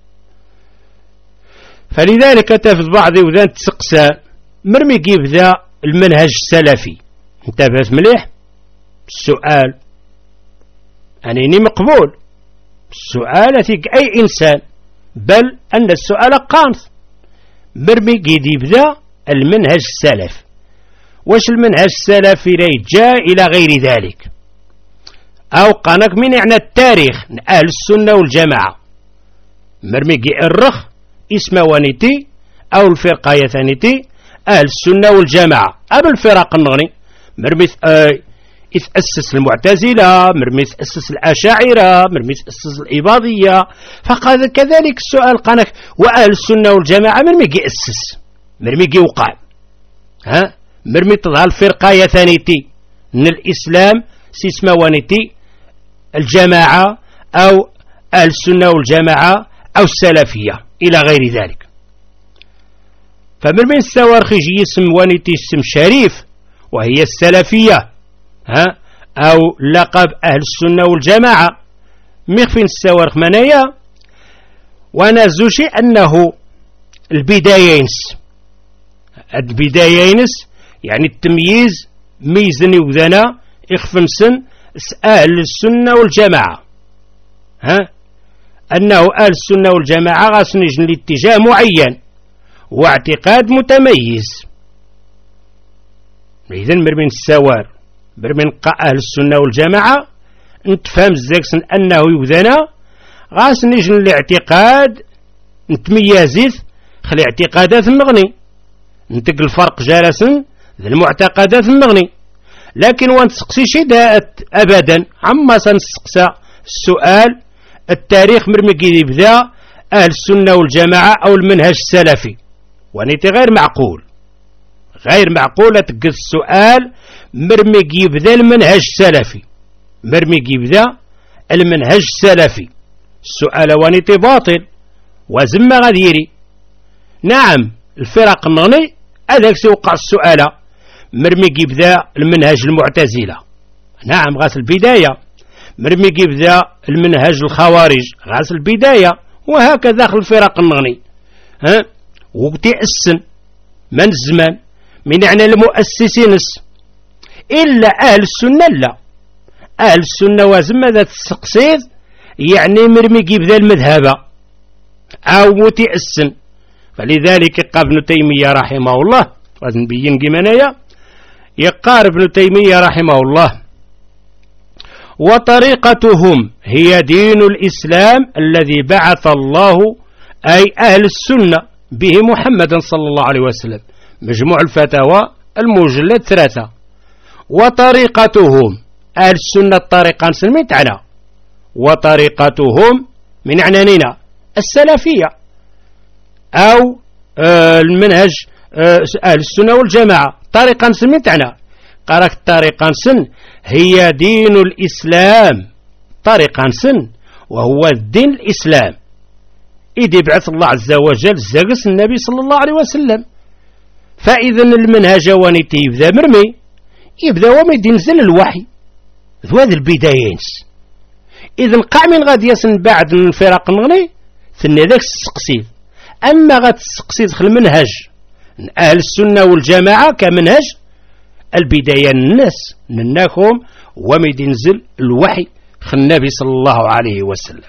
فلذلك تفض بعض وذان تسقسى مرمي يبدا المنهج السلفي. انتبهت مليح السؤال أنني مقبول السؤال فيك أي إنسان، بل أن السؤال قانص مرمي قيد يبدا المنهج السلف. واش المنهج السلفي ريجا إلى غير ذلك، أو قانك من يعني التاريخ أهل السنة والجماعة مرمي الرخ اسم وانيتي أو الفرقة يثانيتي أهل السنة والجماعة أبو الفرق النغني مرمي آه يتأسس المعتزلة، مرمي يتأسس الأشاعرة، مرمي يتأسس الإباضية. فقال كذلك السؤال قانك وأهل السنة والجماعة مرمي يأسس مرمي يوقع ها مرمي تظهر الفرقة يثانيتي من الإسلام سيسما وانيتي الجماعة أو أهل السنة والجماعة أو السلفية إلى غير ذلك. فمرمي السوارخي اسم وانيتي اسم شريف وهي السلفية ها أو لقب أهل السنة والجماعة مخفين السوارخ منايا. وانا زوشي أنه البدايينس البدايينس يعني التمييز ميزني وذنا إخفنسن أهل السنة والجماعة ها أنه أهل السنة والجماعة غاسنجن لاتجاه معين واعتقاد متميز. إذن مرمين السوار مرمين قا أهل السنة والجماعة نتفهم الزاكسن أنه يوذنا غاسنجن الاعتقاد نتميزيث خلي اعتقادات النغني نتق الفرق جالسا ذي المعتقدات النغني. لكن وانتسقسي شي داءت أبدا عما سنسقسى السؤال التاريخ مرمي يبدا أهل السنة والجماعة أو المنهج السلفي، ونيتي غير معقول غير معقولة تقص السؤال مرمي يبدا المنهج السلفي، مرمي يبدا المنهج السلفي. السؤال ونيتي باطل وزما غاديري. نعم الفرق النغني هذاك سيوقع السؤال مرمي يبدا المنهج المعتزلة، نعم غاس البداية، مرمي يبدا المنهج الخوارج غاس البداية، وهكذا في الفرق النغني. ها وتأسن من الزمان من يعني المؤسسين إلا أهل السنة لا، أهل السنة وازم ذات السقسيد يعني مرمي يبدا المذهب أو متأسن. فلذلك قال ابن تيمية رحمه الله، غادي نبين كيمانايا يقال ابن تيمية رحمه الله: وطريقتهم هي دين الإسلام الذي بعث الله أي أهل السنة به محمدا صلى الله عليه وسلم. مجموع الفتاوى المجلد ثلاثة. وطريقتهم أهل السنة الطريقة نسميت على وطريقتهم من عناننا السلفية أو آه المنهج آه أهل السنة والجماعة طريقة نسميت على قالك الطريقة نسن هي دين الإسلام، طريقة نسن وهو الدين الإسلام إذ بعث الله عز وجل زاقس النبي صلى الله عليه وسلم. فإذا المنهج وانيتي يبدا مرمي يبدا وما ينزل الوحي ذو هذه البدايين. إذا قع من غادي يسن بعد من الفرق النغني ثني ذاك السقسيد. أما غاد السقسيد خل المنهج أهل السنة والجماعة كمنهج البداية الناس منكم وما ينزل الوحي خل النبي صلى الله عليه وسلم.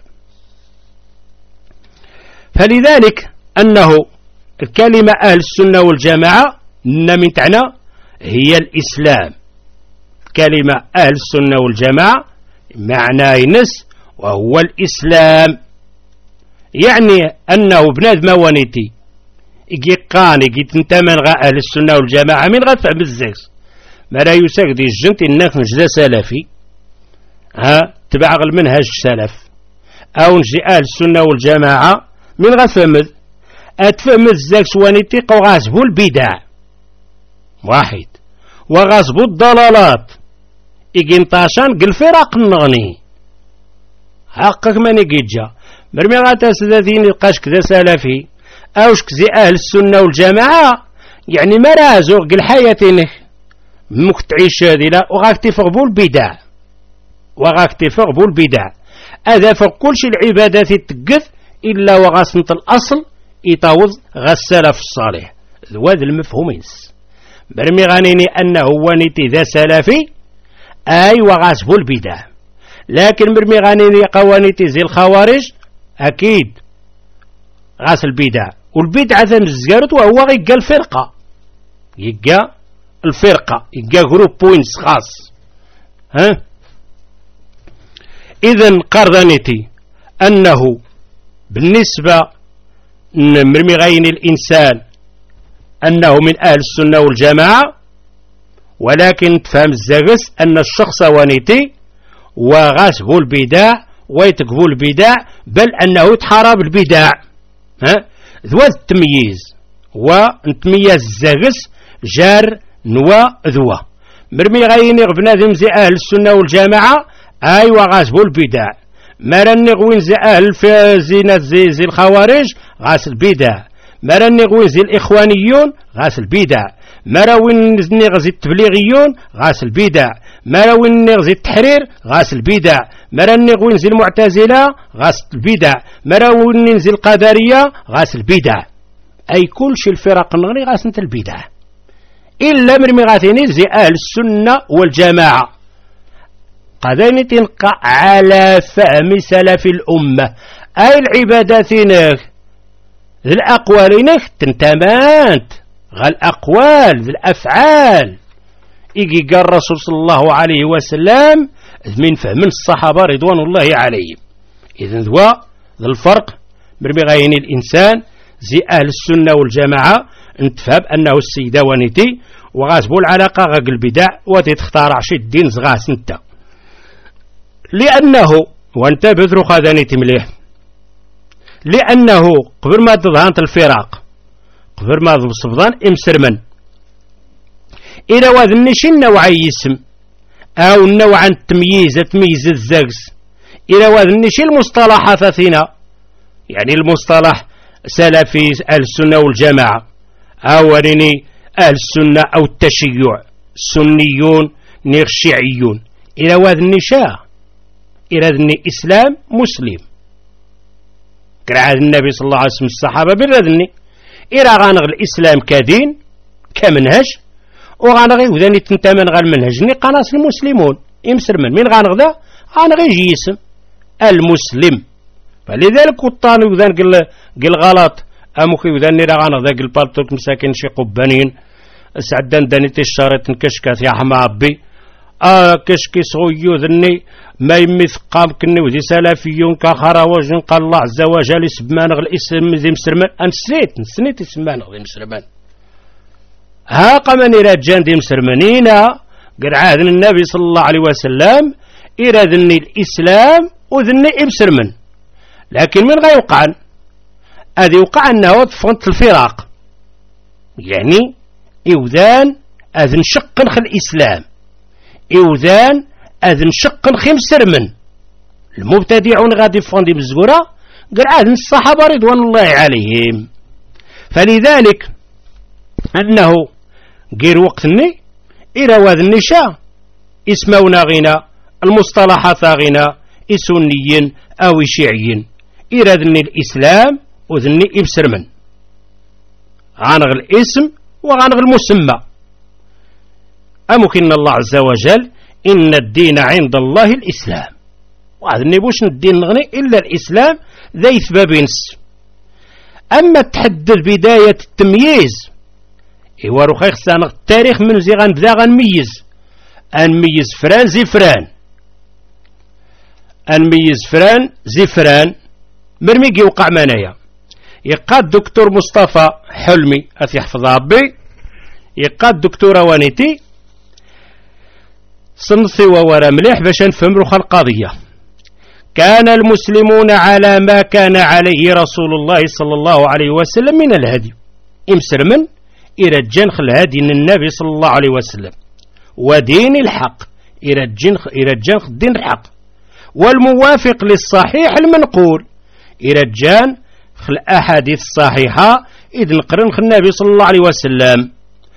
فلذلك أنه الكلمة أهل السنة والجماعة من تعنى هي الإسلام. كلمة أهل السنة والجماعة معناه نس وهو الإسلام، يعني أنه بنادم وانيتي يجي قان يجي تنتمن غا أهل السنة والجماعة من غادفع بالزكس ما لا يساق دي الجنت إنك نجد سلفي ها تبع المنهج السلف أو نجي أهل السنة والجماعة من غادفمد أتفهم الزكس وانيتي قو غاسبو البدع واحد وغاسبو الضلالات يجي نطاشان قل فرق النغني حقك ماني جيجا مرمي غاتا سدادين يبقاش كذا سلفي أوش كزي أهل السنة والجماعة يعني مرازو قل حياتينك مك تعيش هذه لا وغاك تفغبو البدع وغاك تفغبو البدع هذا فوق كل شيء العبادات تقف إلا وغاسنت الأصل يطاوض غسلف الصالح ذواد المفهومين. برمي غانيني أنه هو نيتي ذا سلفي أي وغاسبو البدع، لكن برمي غانيني قوانيتي زي الخوارج أكيد غاس البدع، والبدعة ذا نزجرت وهو غيقى الفرقة يقى الفرقة يقى جروب بوينتس خاص. ها إذن قرنتي أنه بالنسبة مرمي غين الإنسان أنه من أهل السنة والجماعة، ولكن تفهم الزاقس أن الشخص وانيتي وغاسبو البدع ويتقبو البدع بل أنه يتحارب البدع. ها ذو التمييز ونتميز الزاقس جار نوا ذوى مرمي غين غبنادم زي أهل السنة والجماعة أي وغاسبو البدع مرني غوين زي أهل في زينة زي, زي الخوارج غاس البدع، مرني غوين زي الإخوانيون غاس البدع، مراوين نغزي التبليغيون غاس البدع، مراوين نغزي التحرير غاس البدع، مراوين نغزي المعتزلة غاس البدع، مراوين نغزي القدرية غاس البدع. أي كل شيء الفرق النغني غاس انت البدع إلا مرمي غاثيني زي أهل السنة والجماعة قداني تنقع على فهم سلف الأمة. أي العباداتينك ذي الأقوالينك تنتمانت غا الأقوال ذي الأفعال إيجي قال الرسول صلى الله عليه وسلم من فهم الصحابة رضوان الله عليهم. إذن ذو ذي الفرق مرمي غاين الإنسان زي أهل السنة والجماعة نتفهم أنه السيدة ونيتي وغاسبو العلاقة غاق البدع وتي تختارع شي الدين زغاس انت، لأنه وانت بذرو خذانيتي مليح، لأنه قبل ما تظهانت الفراق قبل ما تصفضان امسرمن إلى وذن شي النوع يسم أو النوع التمييز تمييز الزغس إلى وذن شي المصطلحات ثينا، يعني المصطلح سلفي أهل السنة والجماعة أو أهل السنة أو التشيع السنيون نير الشيعيون إلى وذن شاء إلى ذن إسلام مسلم كرعاد النبي صلى الله عليه وسلم الصحابة بالرذني إلى غانغ الإسلام كدين كمنهج وغانغي وذاني تنتمن غا المنهج ني قناص المسلمون يمسرمن من غانغ ذا غانغي يجي اسم المسلم، فلذلك وطاني وذان قل قل غلط أموكي وذاني را غانغ ذا قل بالطوك مساكن شي قبانين سعدان دانيتي الشارط نكشكات يا حمابي آه كشكي صغيو ذني ما يمث قام كني وذي سلفيون كخراوج قال الله عز وجل يسمان الاسم ذي مسرمان نسيت نسيت يسمان ذي مسرمان ها قمن رجان ذي مسرمانين قال عهد النبي صلى الله عليه وسلم إلى ذني الإسلام وذني إبسرمن، لكن من غير يوقع هذا يوقع أنه تفنت الفراق، يعني إوذان أذن شق خل الإسلام إوذان أذن شق خيم سرمن المبتدعون غادي فاندي بالزقورة قال عاد الصحابة رضوان الله عليهم، فلذلك أنه غير وقتني إلى وذ النشاء اسمونا غنى المصطلحات غنى سنيين أو شيعيين إلى ذني الإسلام وذني إبسرمن غانغ الاسم وغانغ المسمى أمكن الله عز وجل إن الدين عند الله الإسلام، وهذا نبوش الدين نغني إلا الإسلام ذي ثبابينس. أما تحدد بداية التمييز إيوا رخيخ سانغ التاريخ من زي غنبدا غنميز أنميز فران زي فران أنميز فران زي فران مرمي يوقع منايا يقاد دكتور مصطفى حلمي أثي يحفظ ربي يقاد دكتورة وانيتي صنصي وورا مليح باش نفهم روخ القضية. كان المسلمون على ما كان عليه رسول الله صلى الله عليه وسلم من الهدي امسرمن إلى الجنخ الهدي النبي صلى الله عليه وسلم ودين الحق إلى الجنخ إلى الجنخ الدين الحق والموافق للصحيح المنقول إلى الجان الأحاديث الصحيحة إذ نقرن النبي صلى الله عليه وسلم.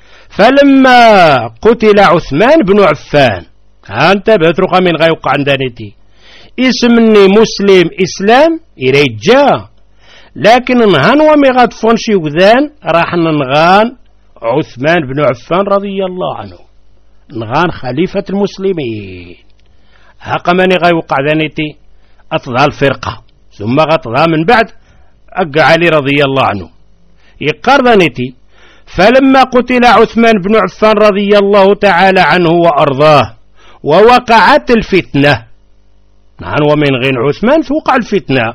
فلما قتل عثمان بن عفان ها انت بتروح من غيوقع عندنيتي اسمني مسلم إسلام إريجا، لكن نهان ومي غادفون شي وذان راح نغان عثمان بن عفان رضي الله عنه نغان خليفة المسلمين هاقا ماني غيوقع ذانيتي أطلع الفرقة ثم غطها من بعد أقع علي رضي الله عنه يقار ذانيتي. فلما قتل عثمان بن عفان رضي الله تعالى عنه وأرضاه ووقعت الفتنة نعم ومن غير عثمان فوقع الفتنة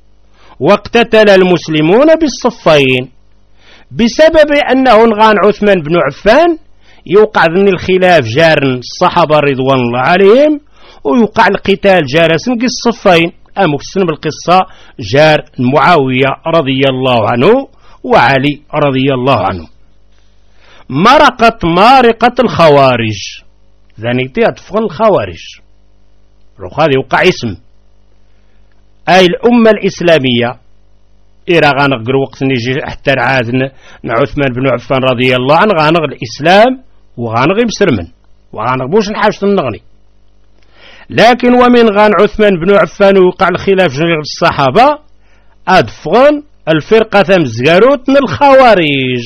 واقتتل المسلمون بالصفين بسبب أنه نغان عثمان بن عفان يوقع ذن الخلاف جار الصحابة رضوان الله عليهم ويوقع القتال جار سنق الصفين أمكسن بالقصة جار معاوية رضي الله عنه وعلي رضي الله عنه. مرقت مارقة الخوارج ذانيتي أتفق الخوارج روخ هذا يوقع اسم أي الأمة الإسلامية إيرا غانغر وقت نيجي حتى العاد عثمان بن عفان رضي الله عنه غانغ الإسلام وغانغ بسرمن وغانغ بوش نحاوش النغني، لكن ومن غان عثمان بن عفان وقع الخلاف جميع الصحابة أدفغن الفرقة مزقاروت من الخوارج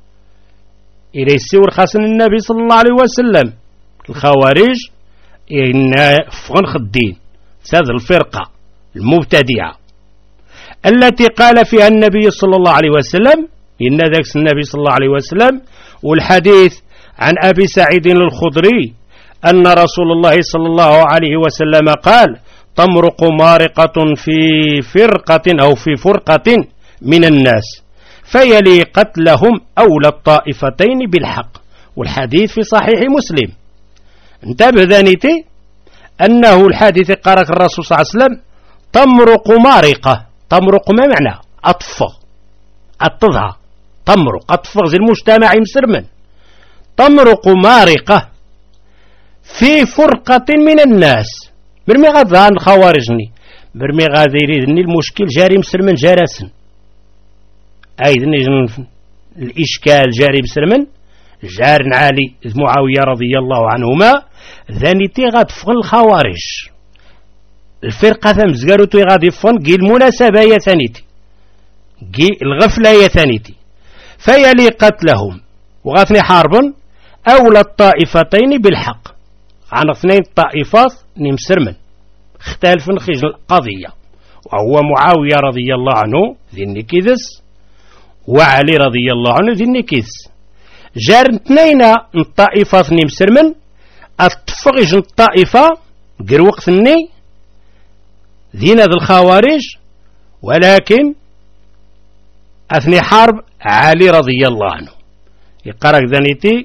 إلى السور خاصن النبي صلى الله عليه وسلم الخوارج إن فغن خدين هذه الفرقة المبتدعة التي قال فيها النبي صلى الله عليه وسلم إن ذاك النبي صلى الله عليه وسلم والحديث عن أبي سعيد الخضري أن رسول الله صلى الله عليه وسلم قال تمرق مارقة في فرقة أو في فرقة من الناس فيلي قتلهم أولى الطائفتين بالحق. والحديث في صحيح مسلم. انتبه ذانيتي أنه الحديث قالك الرسول صلى الله عليه وسلم تمرق مارقة. تمرق ما معنى؟ أطفغ أطفغ تمرق أطفغ زي المجتمع مسرمن. تمرق مارقة في فرقة من الناس. مرمي غادي الخوارجني مرمي غادي يريدني المشكل جاري مسرمن جارسن أيضا الإشكال جاري مسرمن جار عالي معاوية رضي الله عنهما ذانيتي غادفغن الخوارج الفرقة ثمزقاروتي غادفغن قي المناسبة يا ثانيتي قي الغفلة يا ثانيتي فيلي قتلهم وغاثني حاربا أولى الطائفتين بالحق. عن اثنين طائفات نمسرمن اختلفن خجل القضية وهو معاوية رضي الله عنه ذي النكيدس وعلي رضي الله عنه ذي النكيدس. جار اثنين الطائفة نمسرمن اتفغج الطائفة قر وقت الني ذينا ذي الخوارج ولكن أثني حرب علي رضي الله عنه يقرأ ذنيتي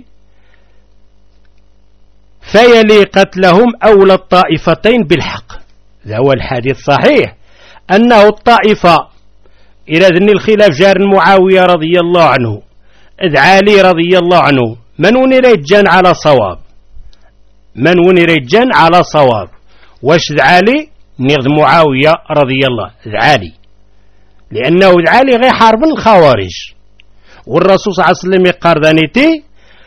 فيلي قتلهم أولى الطائفتين بالحق. ذا هو الحديث صحيح أنه الطائفة إلى ذني الخلاف جار معاوية رضي الله عنه إذ علي رضي الله عنه من ونريجان على صواب من ونريجان على صواب واش ذ علي نغذ معاوية رضي الله ذ علي لأنه ذ علي غير حرب الخوارج والرسول صلى الله عليه وسلم يقار ذانيتي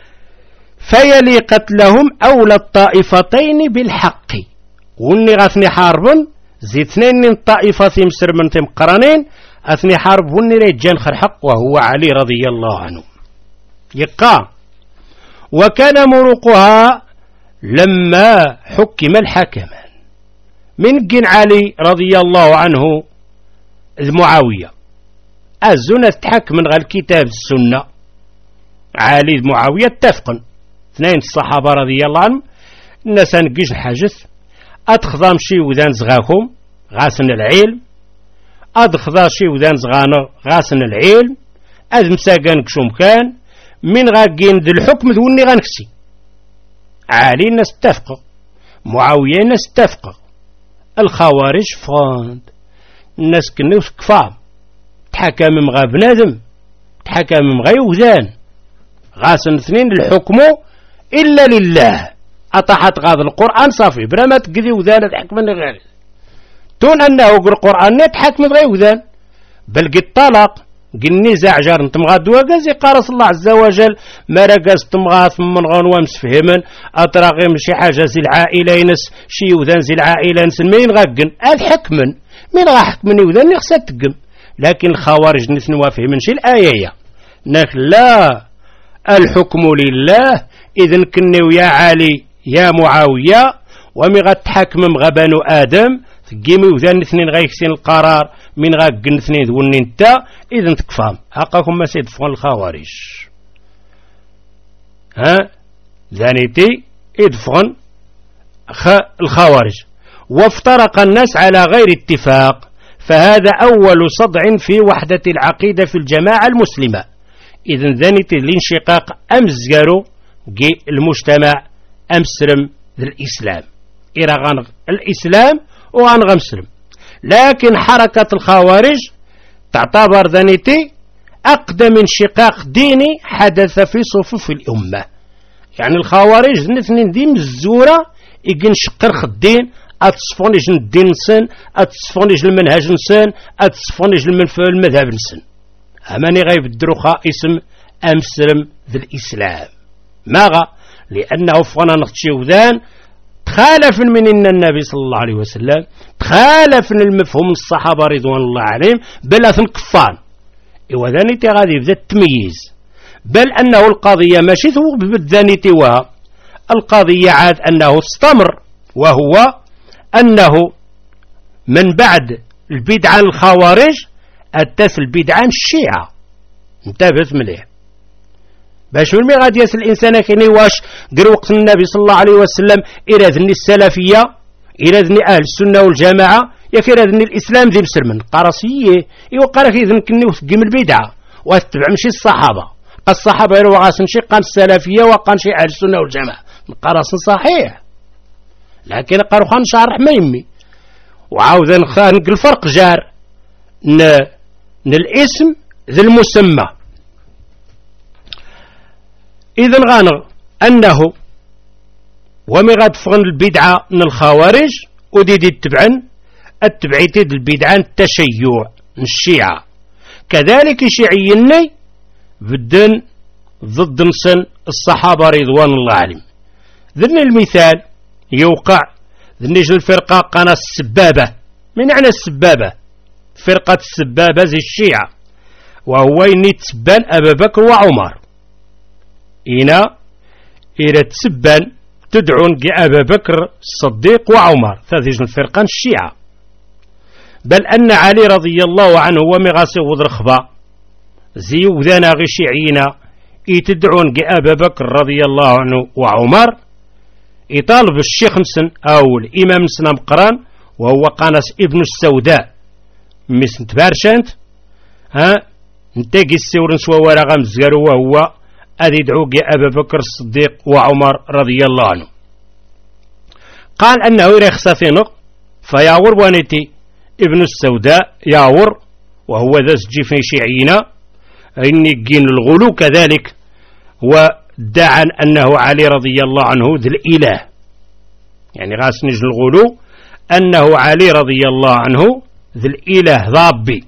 فيلي قتلهم أولى الطائفتين بالحق. وني غاثني حارب زي اثنين من طائفة مسر من تمقرانين أثني حارب وني ريجان خرحق وهو علي رضي الله عنه يقع. وكان مرقها لما حكم الحكمان من جن علي رضي الله عنه معاوية الزنة تحكم من غير الكتاب السنة علي معاوية اتفقن اثنين الصحابة رضي الله عنهم الناس نقيش الحاجث أدخضام شي وذان زغاكم غاسن العلم أدخضا شي وذان زغانا غاسن العلم أذ مساقان كشوم كان من غاقين ذي الحكم ذوني غانكسي عالي الناس اتفق معاوية الناس اتفق الخوارج فاند الناس كنوس كفام تحكم مغا بنادم تحكم مغا يوذان غاسن اثنين الحكم إلا لله أطاحت غاض القرآن صافي بلا ما تقذي وذان تحكم غير تون أنه القرآن يتحكم غير وذان بل قد طلق قل نزاع جار نتمغى دواقز قارس الله عز وجل ما رقز تمغى ثم غنوة مسفهما أطراغي شي حاجة زي العائلة ينس شي وذان زي العائلة ينس مين غاقن الحكمن مين غا حكمن وذان يخسى تقم. لكن الخوارج نثنوا فهمن شي الآية نك لا الحكم لله إذن كنيو يا علي يا معاوية ومي غتحكم مغا بنو آدم تقيمي وذان اثنين غيكسين القرار من غاقن اثنين ذوني انت إذن تكفام حقاكم ما سيدفون الخوارج ها ذانيتي ادفغن الخوارج. وافترق الناس على غير اتفاق فهذا أول صدع في وحدة العقيدة في الجماعة المسلمة. إذن ذانيتي الانشقاق أمزقروا المجتمع أمسرم الإسلام إيرا الإسلام وغنغ مسلم. لكن حركة الخوارج تعتبر ذانيتي أقدم انشقاق ديني حدث في صفوف الأمة. يعني الخوارج نثنين دي مزورة يجن شقر الدين أتصفونيج الدين نسن أتصفونيج المنهج نسن أتصفونيج المذهب نسن أماني غايب الدروخة اسم أمسرم ذي الإسلام ماغا لأنه فغنا نختشي وذان تخالف من إن النبي صلى الله عليه وسلم تخالف من المفهوم الصحابة رضوان الله عليهم بل أثن كفان وذانيتي غادي يبدا التمييز بل أنه القضية ماشي ثوب بالذانيتي وها القضية عاد أنه استمر وهو أنه من بعد البدعة الخوارج أتت البدعة الشيعة انتبهت مليح باش من غادي يسأل الإنسان كيني واش قر وقت النبي صلى الله عليه وسلم إلى ذني السلفية إلى ذني أهل السنة والجماعة يا كيرا ذني الإسلام ذي مسلمن قرصية إيوا قرا كي ذن كني وثقم البدعة واتبع مشي الصحابة. الصحابة يروا غاسن شي قان السلفية وقان شي أهل السنة والجماعة نقراصن صحيح، لكن قالوا خان شارح ما يمي وعاوذا نخانق الفرق جار ن ن الاسم ذي المسمى. إذن غانغ أنه ومي غاد فغن البدعة من الخوارج وديدي تبعن التبعيتي ديال البدعة التشيع الشيعة، كذلك شيعيني بدن ضد نسن الصحابة رضوان الله عليهم. ذن المثال يوقع ذنيج الفرقة قناة السبابة. من معنى السبابة؟ فرقة السبابة زي الشيعة، وهو إني تسبان أبا بكر وعمر. إنا إذا تسبان تدعون أبا بكر الصديق وعمر، هذه الفرقة الشيعة. بل أن علي رضي الله عنه هو مغاسي وذرخبا زي وذانا غي شيعينا يتدعون أبا بكر رضي الله عنه وعمر، يطالب الشيخ مسن أو الإمام مسن مقران وهو قانس ابن السوداء مسن تبارشانت ها نتاقي السور نسوى ورا غمزقر وهو أذي يدعو أبا بكر الصديق وعمر رضي الله عنه. قال أنه يرخص في نق فياور وانتي ابن السوداء ياور وهو ذا سجيفين شيعينا إني جين الغلو كذلك، ودعا أنه علي رضي الله عنه ذي الإله، يعني غاس نجل الغلو أنه علي رضي الله عنه ذي الإله ضابي.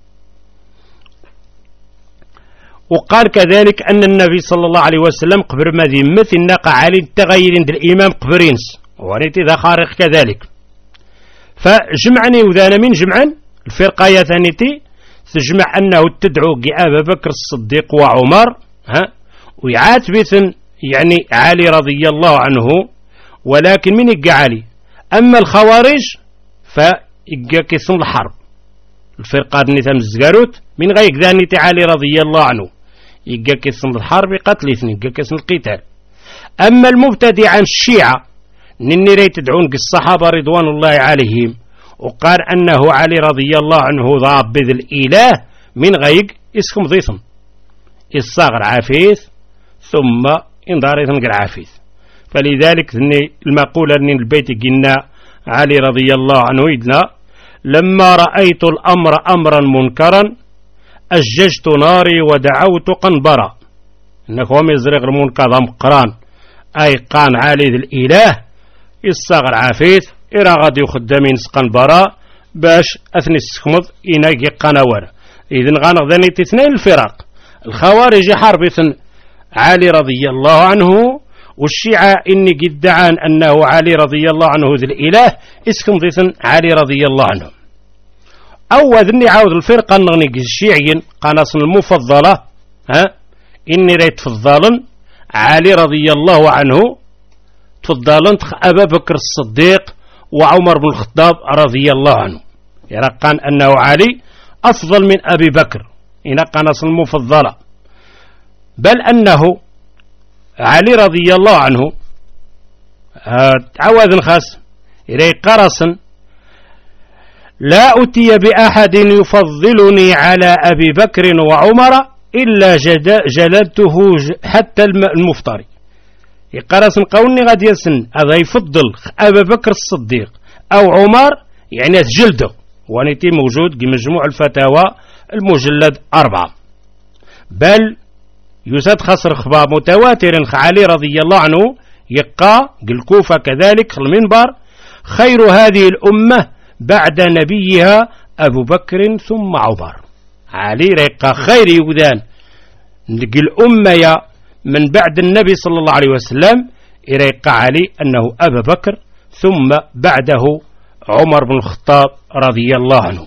وقال كذلك أن النبي صلى الله عليه وسلم قبر ما ذمت النقع علي التغيرين ذي الإمام قبرينس وريتي ذا خارق كذلك. فجمعني وذانا من جمعا الفرقاية ثانيتي تجمع أنه تدعو أبا بكر الصديق وعمر ها ويعاتبثن يعني علي رضي الله عنه، ولكن من يقع علي. أما الخوارج فيقع كيسن الحرب الفرقة نيتا مزقاروت من غير ذاني علي رضي الله عنه يقع كيسن الحرب قتل اثنين يقع كيسن القتال. أما المبتدع عن الشيعة نني ريت تدعون الصحابة رضوان الله عليهم وقال أنه علي رضي الله عنه ضاب بذ الإله من غيق اسكم ضيثم الصغر عافيث ثم انضاريثم قر عافيث. فلذلك المقولة أن البيت قلنا علي رضي الله عنه إذنا لما رأيت الأمر أمرا منكرا أججت ناري ودعوت قنبرا. إنك هم يزرق المنكر مقران أي قان علي ذي الإله الصغر عافيث إرا غادي يخدمين سقنبرا باش أثني السخمض إنا قناور. إذن غانغ ذني تثنين الفرق الخوارج حربثن علي رضي الله عنه، والشيعة إني قد دعان أنه علي رضي الله عنه ذي الإله اسكم ضيثن علي رضي الله عنه. أو ذني عاود الفرقة نغني الشيعيين قناص المفضلة ها إني ريت فضالا علي رضي الله عنه تفضالا أبا بكر الصديق وعمر بن الخطاب رضي الله عنه، يرقان أنه علي أفضل من أبي بكر إن قناص المفضلة. بل أنه علي رضي الله عنه تعوذ خاص إلي قرصا لا أتي بأحد يفضلني على أبي بكر وعمر إلا جلدته حتى المفتري. يقرص قولني غادي يسن هذا يفضل أبا بكر الصديق أو عمر يعني جلده، ونيتي موجود بمجموع الفتاوى المجلد أربعة. بل يسد خسر خبار متواتر علي رضي الله عنه يقى الكوفة كذلك المنبر خير هذه الأمة بعد نبيها أبو بكر ثم عمر. علي رقى خير يودان الأمة من بعد النبي صلى الله عليه وسلم يرقى علي أنه أبا بكر ثم بعده عمر بن الخطاب رضي الله عنه.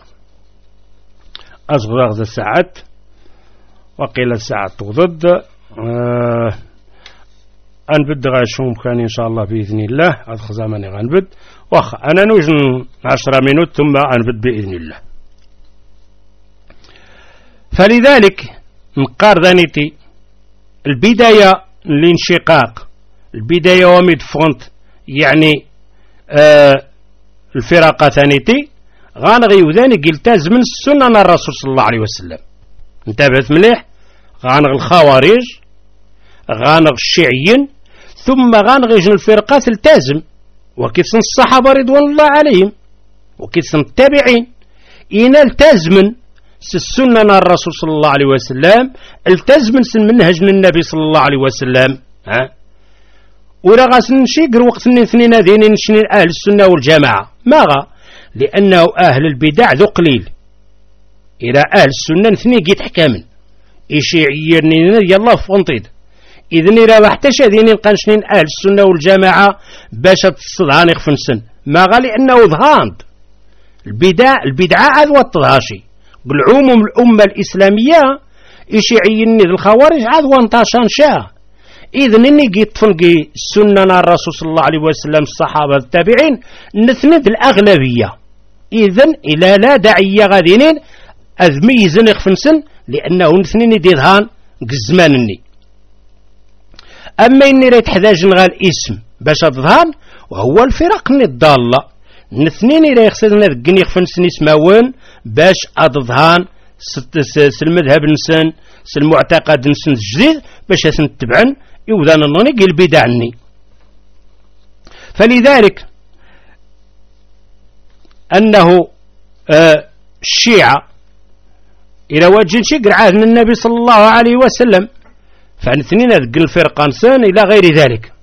أصغر هذا الساعات وقيل الساعة تغضد آه أنبد غاشوم كان إن شاء الله بإذن الله أدخل زماني غنبد وخ أنا نوجن عشرة منوت ثم أنبد بإذن الله. فلذلك نقار ذانيتي البداية الانشقاق البداية ومد فونت يعني آه الفرقة ثانيتي غانغي وذاني قلتاز من السنة الرسول صلى الله عليه وسلم انتبهت مليح، غانغ الخوارج، غانغ الشيعيين، ثم غانغ يجن الفرقة تلتزم وكيفسن الصحابة رضوان الله عليهم وكيفسن التابعين إن التزمن السنة الرسول صلى الله عليه وسلم، التزمن سن منهج النبي صلى الله عليه وسلم. ها ولا غاسن نشيقر وقت الاثنين هذين نشني أهل السنة والجماعة ما غا، لأنه أهل البدع ذو قليل إلى أهل السنة نثني قيت حكامن إشيعيين يلا فونطيد إذن إلى وحتاش هذين نقنشنين أهل السنة والجماعة باش تصدهان يخفنسن ما غا، لأنه ظهاند البدع البدعة عاد وطهاشي بالعموم الأمة الإسلامية إشيعيين الخوارج عاد وانتاشان شاه. إذن إني قيت فنقي السنة الرسول صلى الله عليه وسلم الصحابة التابعين نثند الأغلبية. إذن إلى لا داعية غادينين أذميزن يخفنسن لأنه نثنين ديرهان قزمانني. أما إني راه تحتاج نغا الاسم باش تظهر وهو الفرق الضالة نثنين راه يخصنا ذكني يخفنسن اسماون باش أتظهان المذهب نسن المعتقد نسن الجديد باش نتبعن يوذان نوني قل بدعني. فلذلك أنه آه الشيعة إلى وجه شكر عهد النبي صلى الله عليه وسلم فنثنين ذق الفرقة نسان إلى غير ذلك.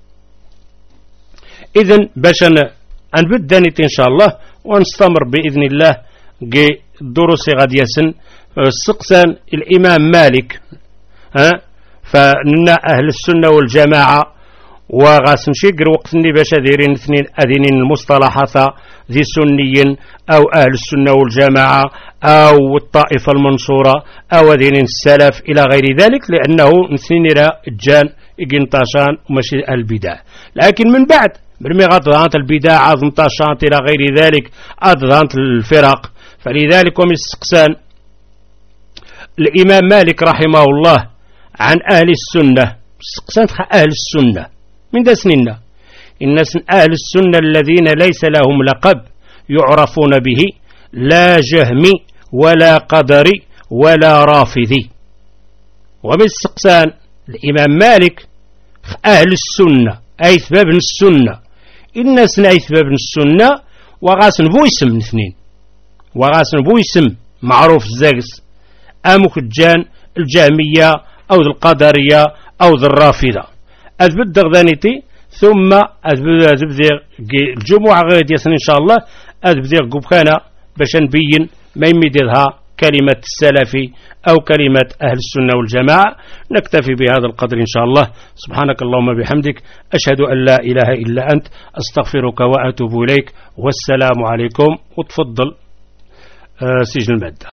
إذن باش نبدأ إن شاء الله ونستمر بإذن الله الدروس غاد يسن السقسان الإمام مالك ها فننا أهل السنة والجماعة وغاسن شكر وقت اللي باش دايرين اثنين أذنين المصطلحات ذي سنيين أو أهل السنة والجماعة أو الطائفة المنصورة أو أذنين السلف إلى غير ذلك، لأنه اثنين إلى الجان إجنتاشان ومشي البدع. لكن من بعد برمي غطغانت البدع عظمتاشان إلى غير ذلك أضغانت الفرق. فلذلك ومن السقسان الإمام مالك رحمه الله عن أهل السنة سقسان أهل السنة من دا سننا إن أهل السنة الذين ليس لهم لقب يعرفون به لا جهمي ولا قدري ولا رافضي. وبالسقسان الإمام مالك أهل السنة أي سبب السنة الناس أي سبب السنة وغاسن بويسم اثنين وغاسن بويسم معروف الزاقس أمك الجان الجهمية أو القدرية أو الرافضة أثبت دغدانيتي ثم أثبت الجمعة غير يسن إن شاء الله أثبت قبخانا باش نبين ما يميدها كلمة السلفي أو كلمة أهل السنة والجماعة. نكتفي بهذا القدر إن شاء الله. سبحانك اللهم بحمدك أشهد أن لا إله إلا أنت أستغفرك وأتوب إليك والسلام عليكم. وتفضل سجن المادة.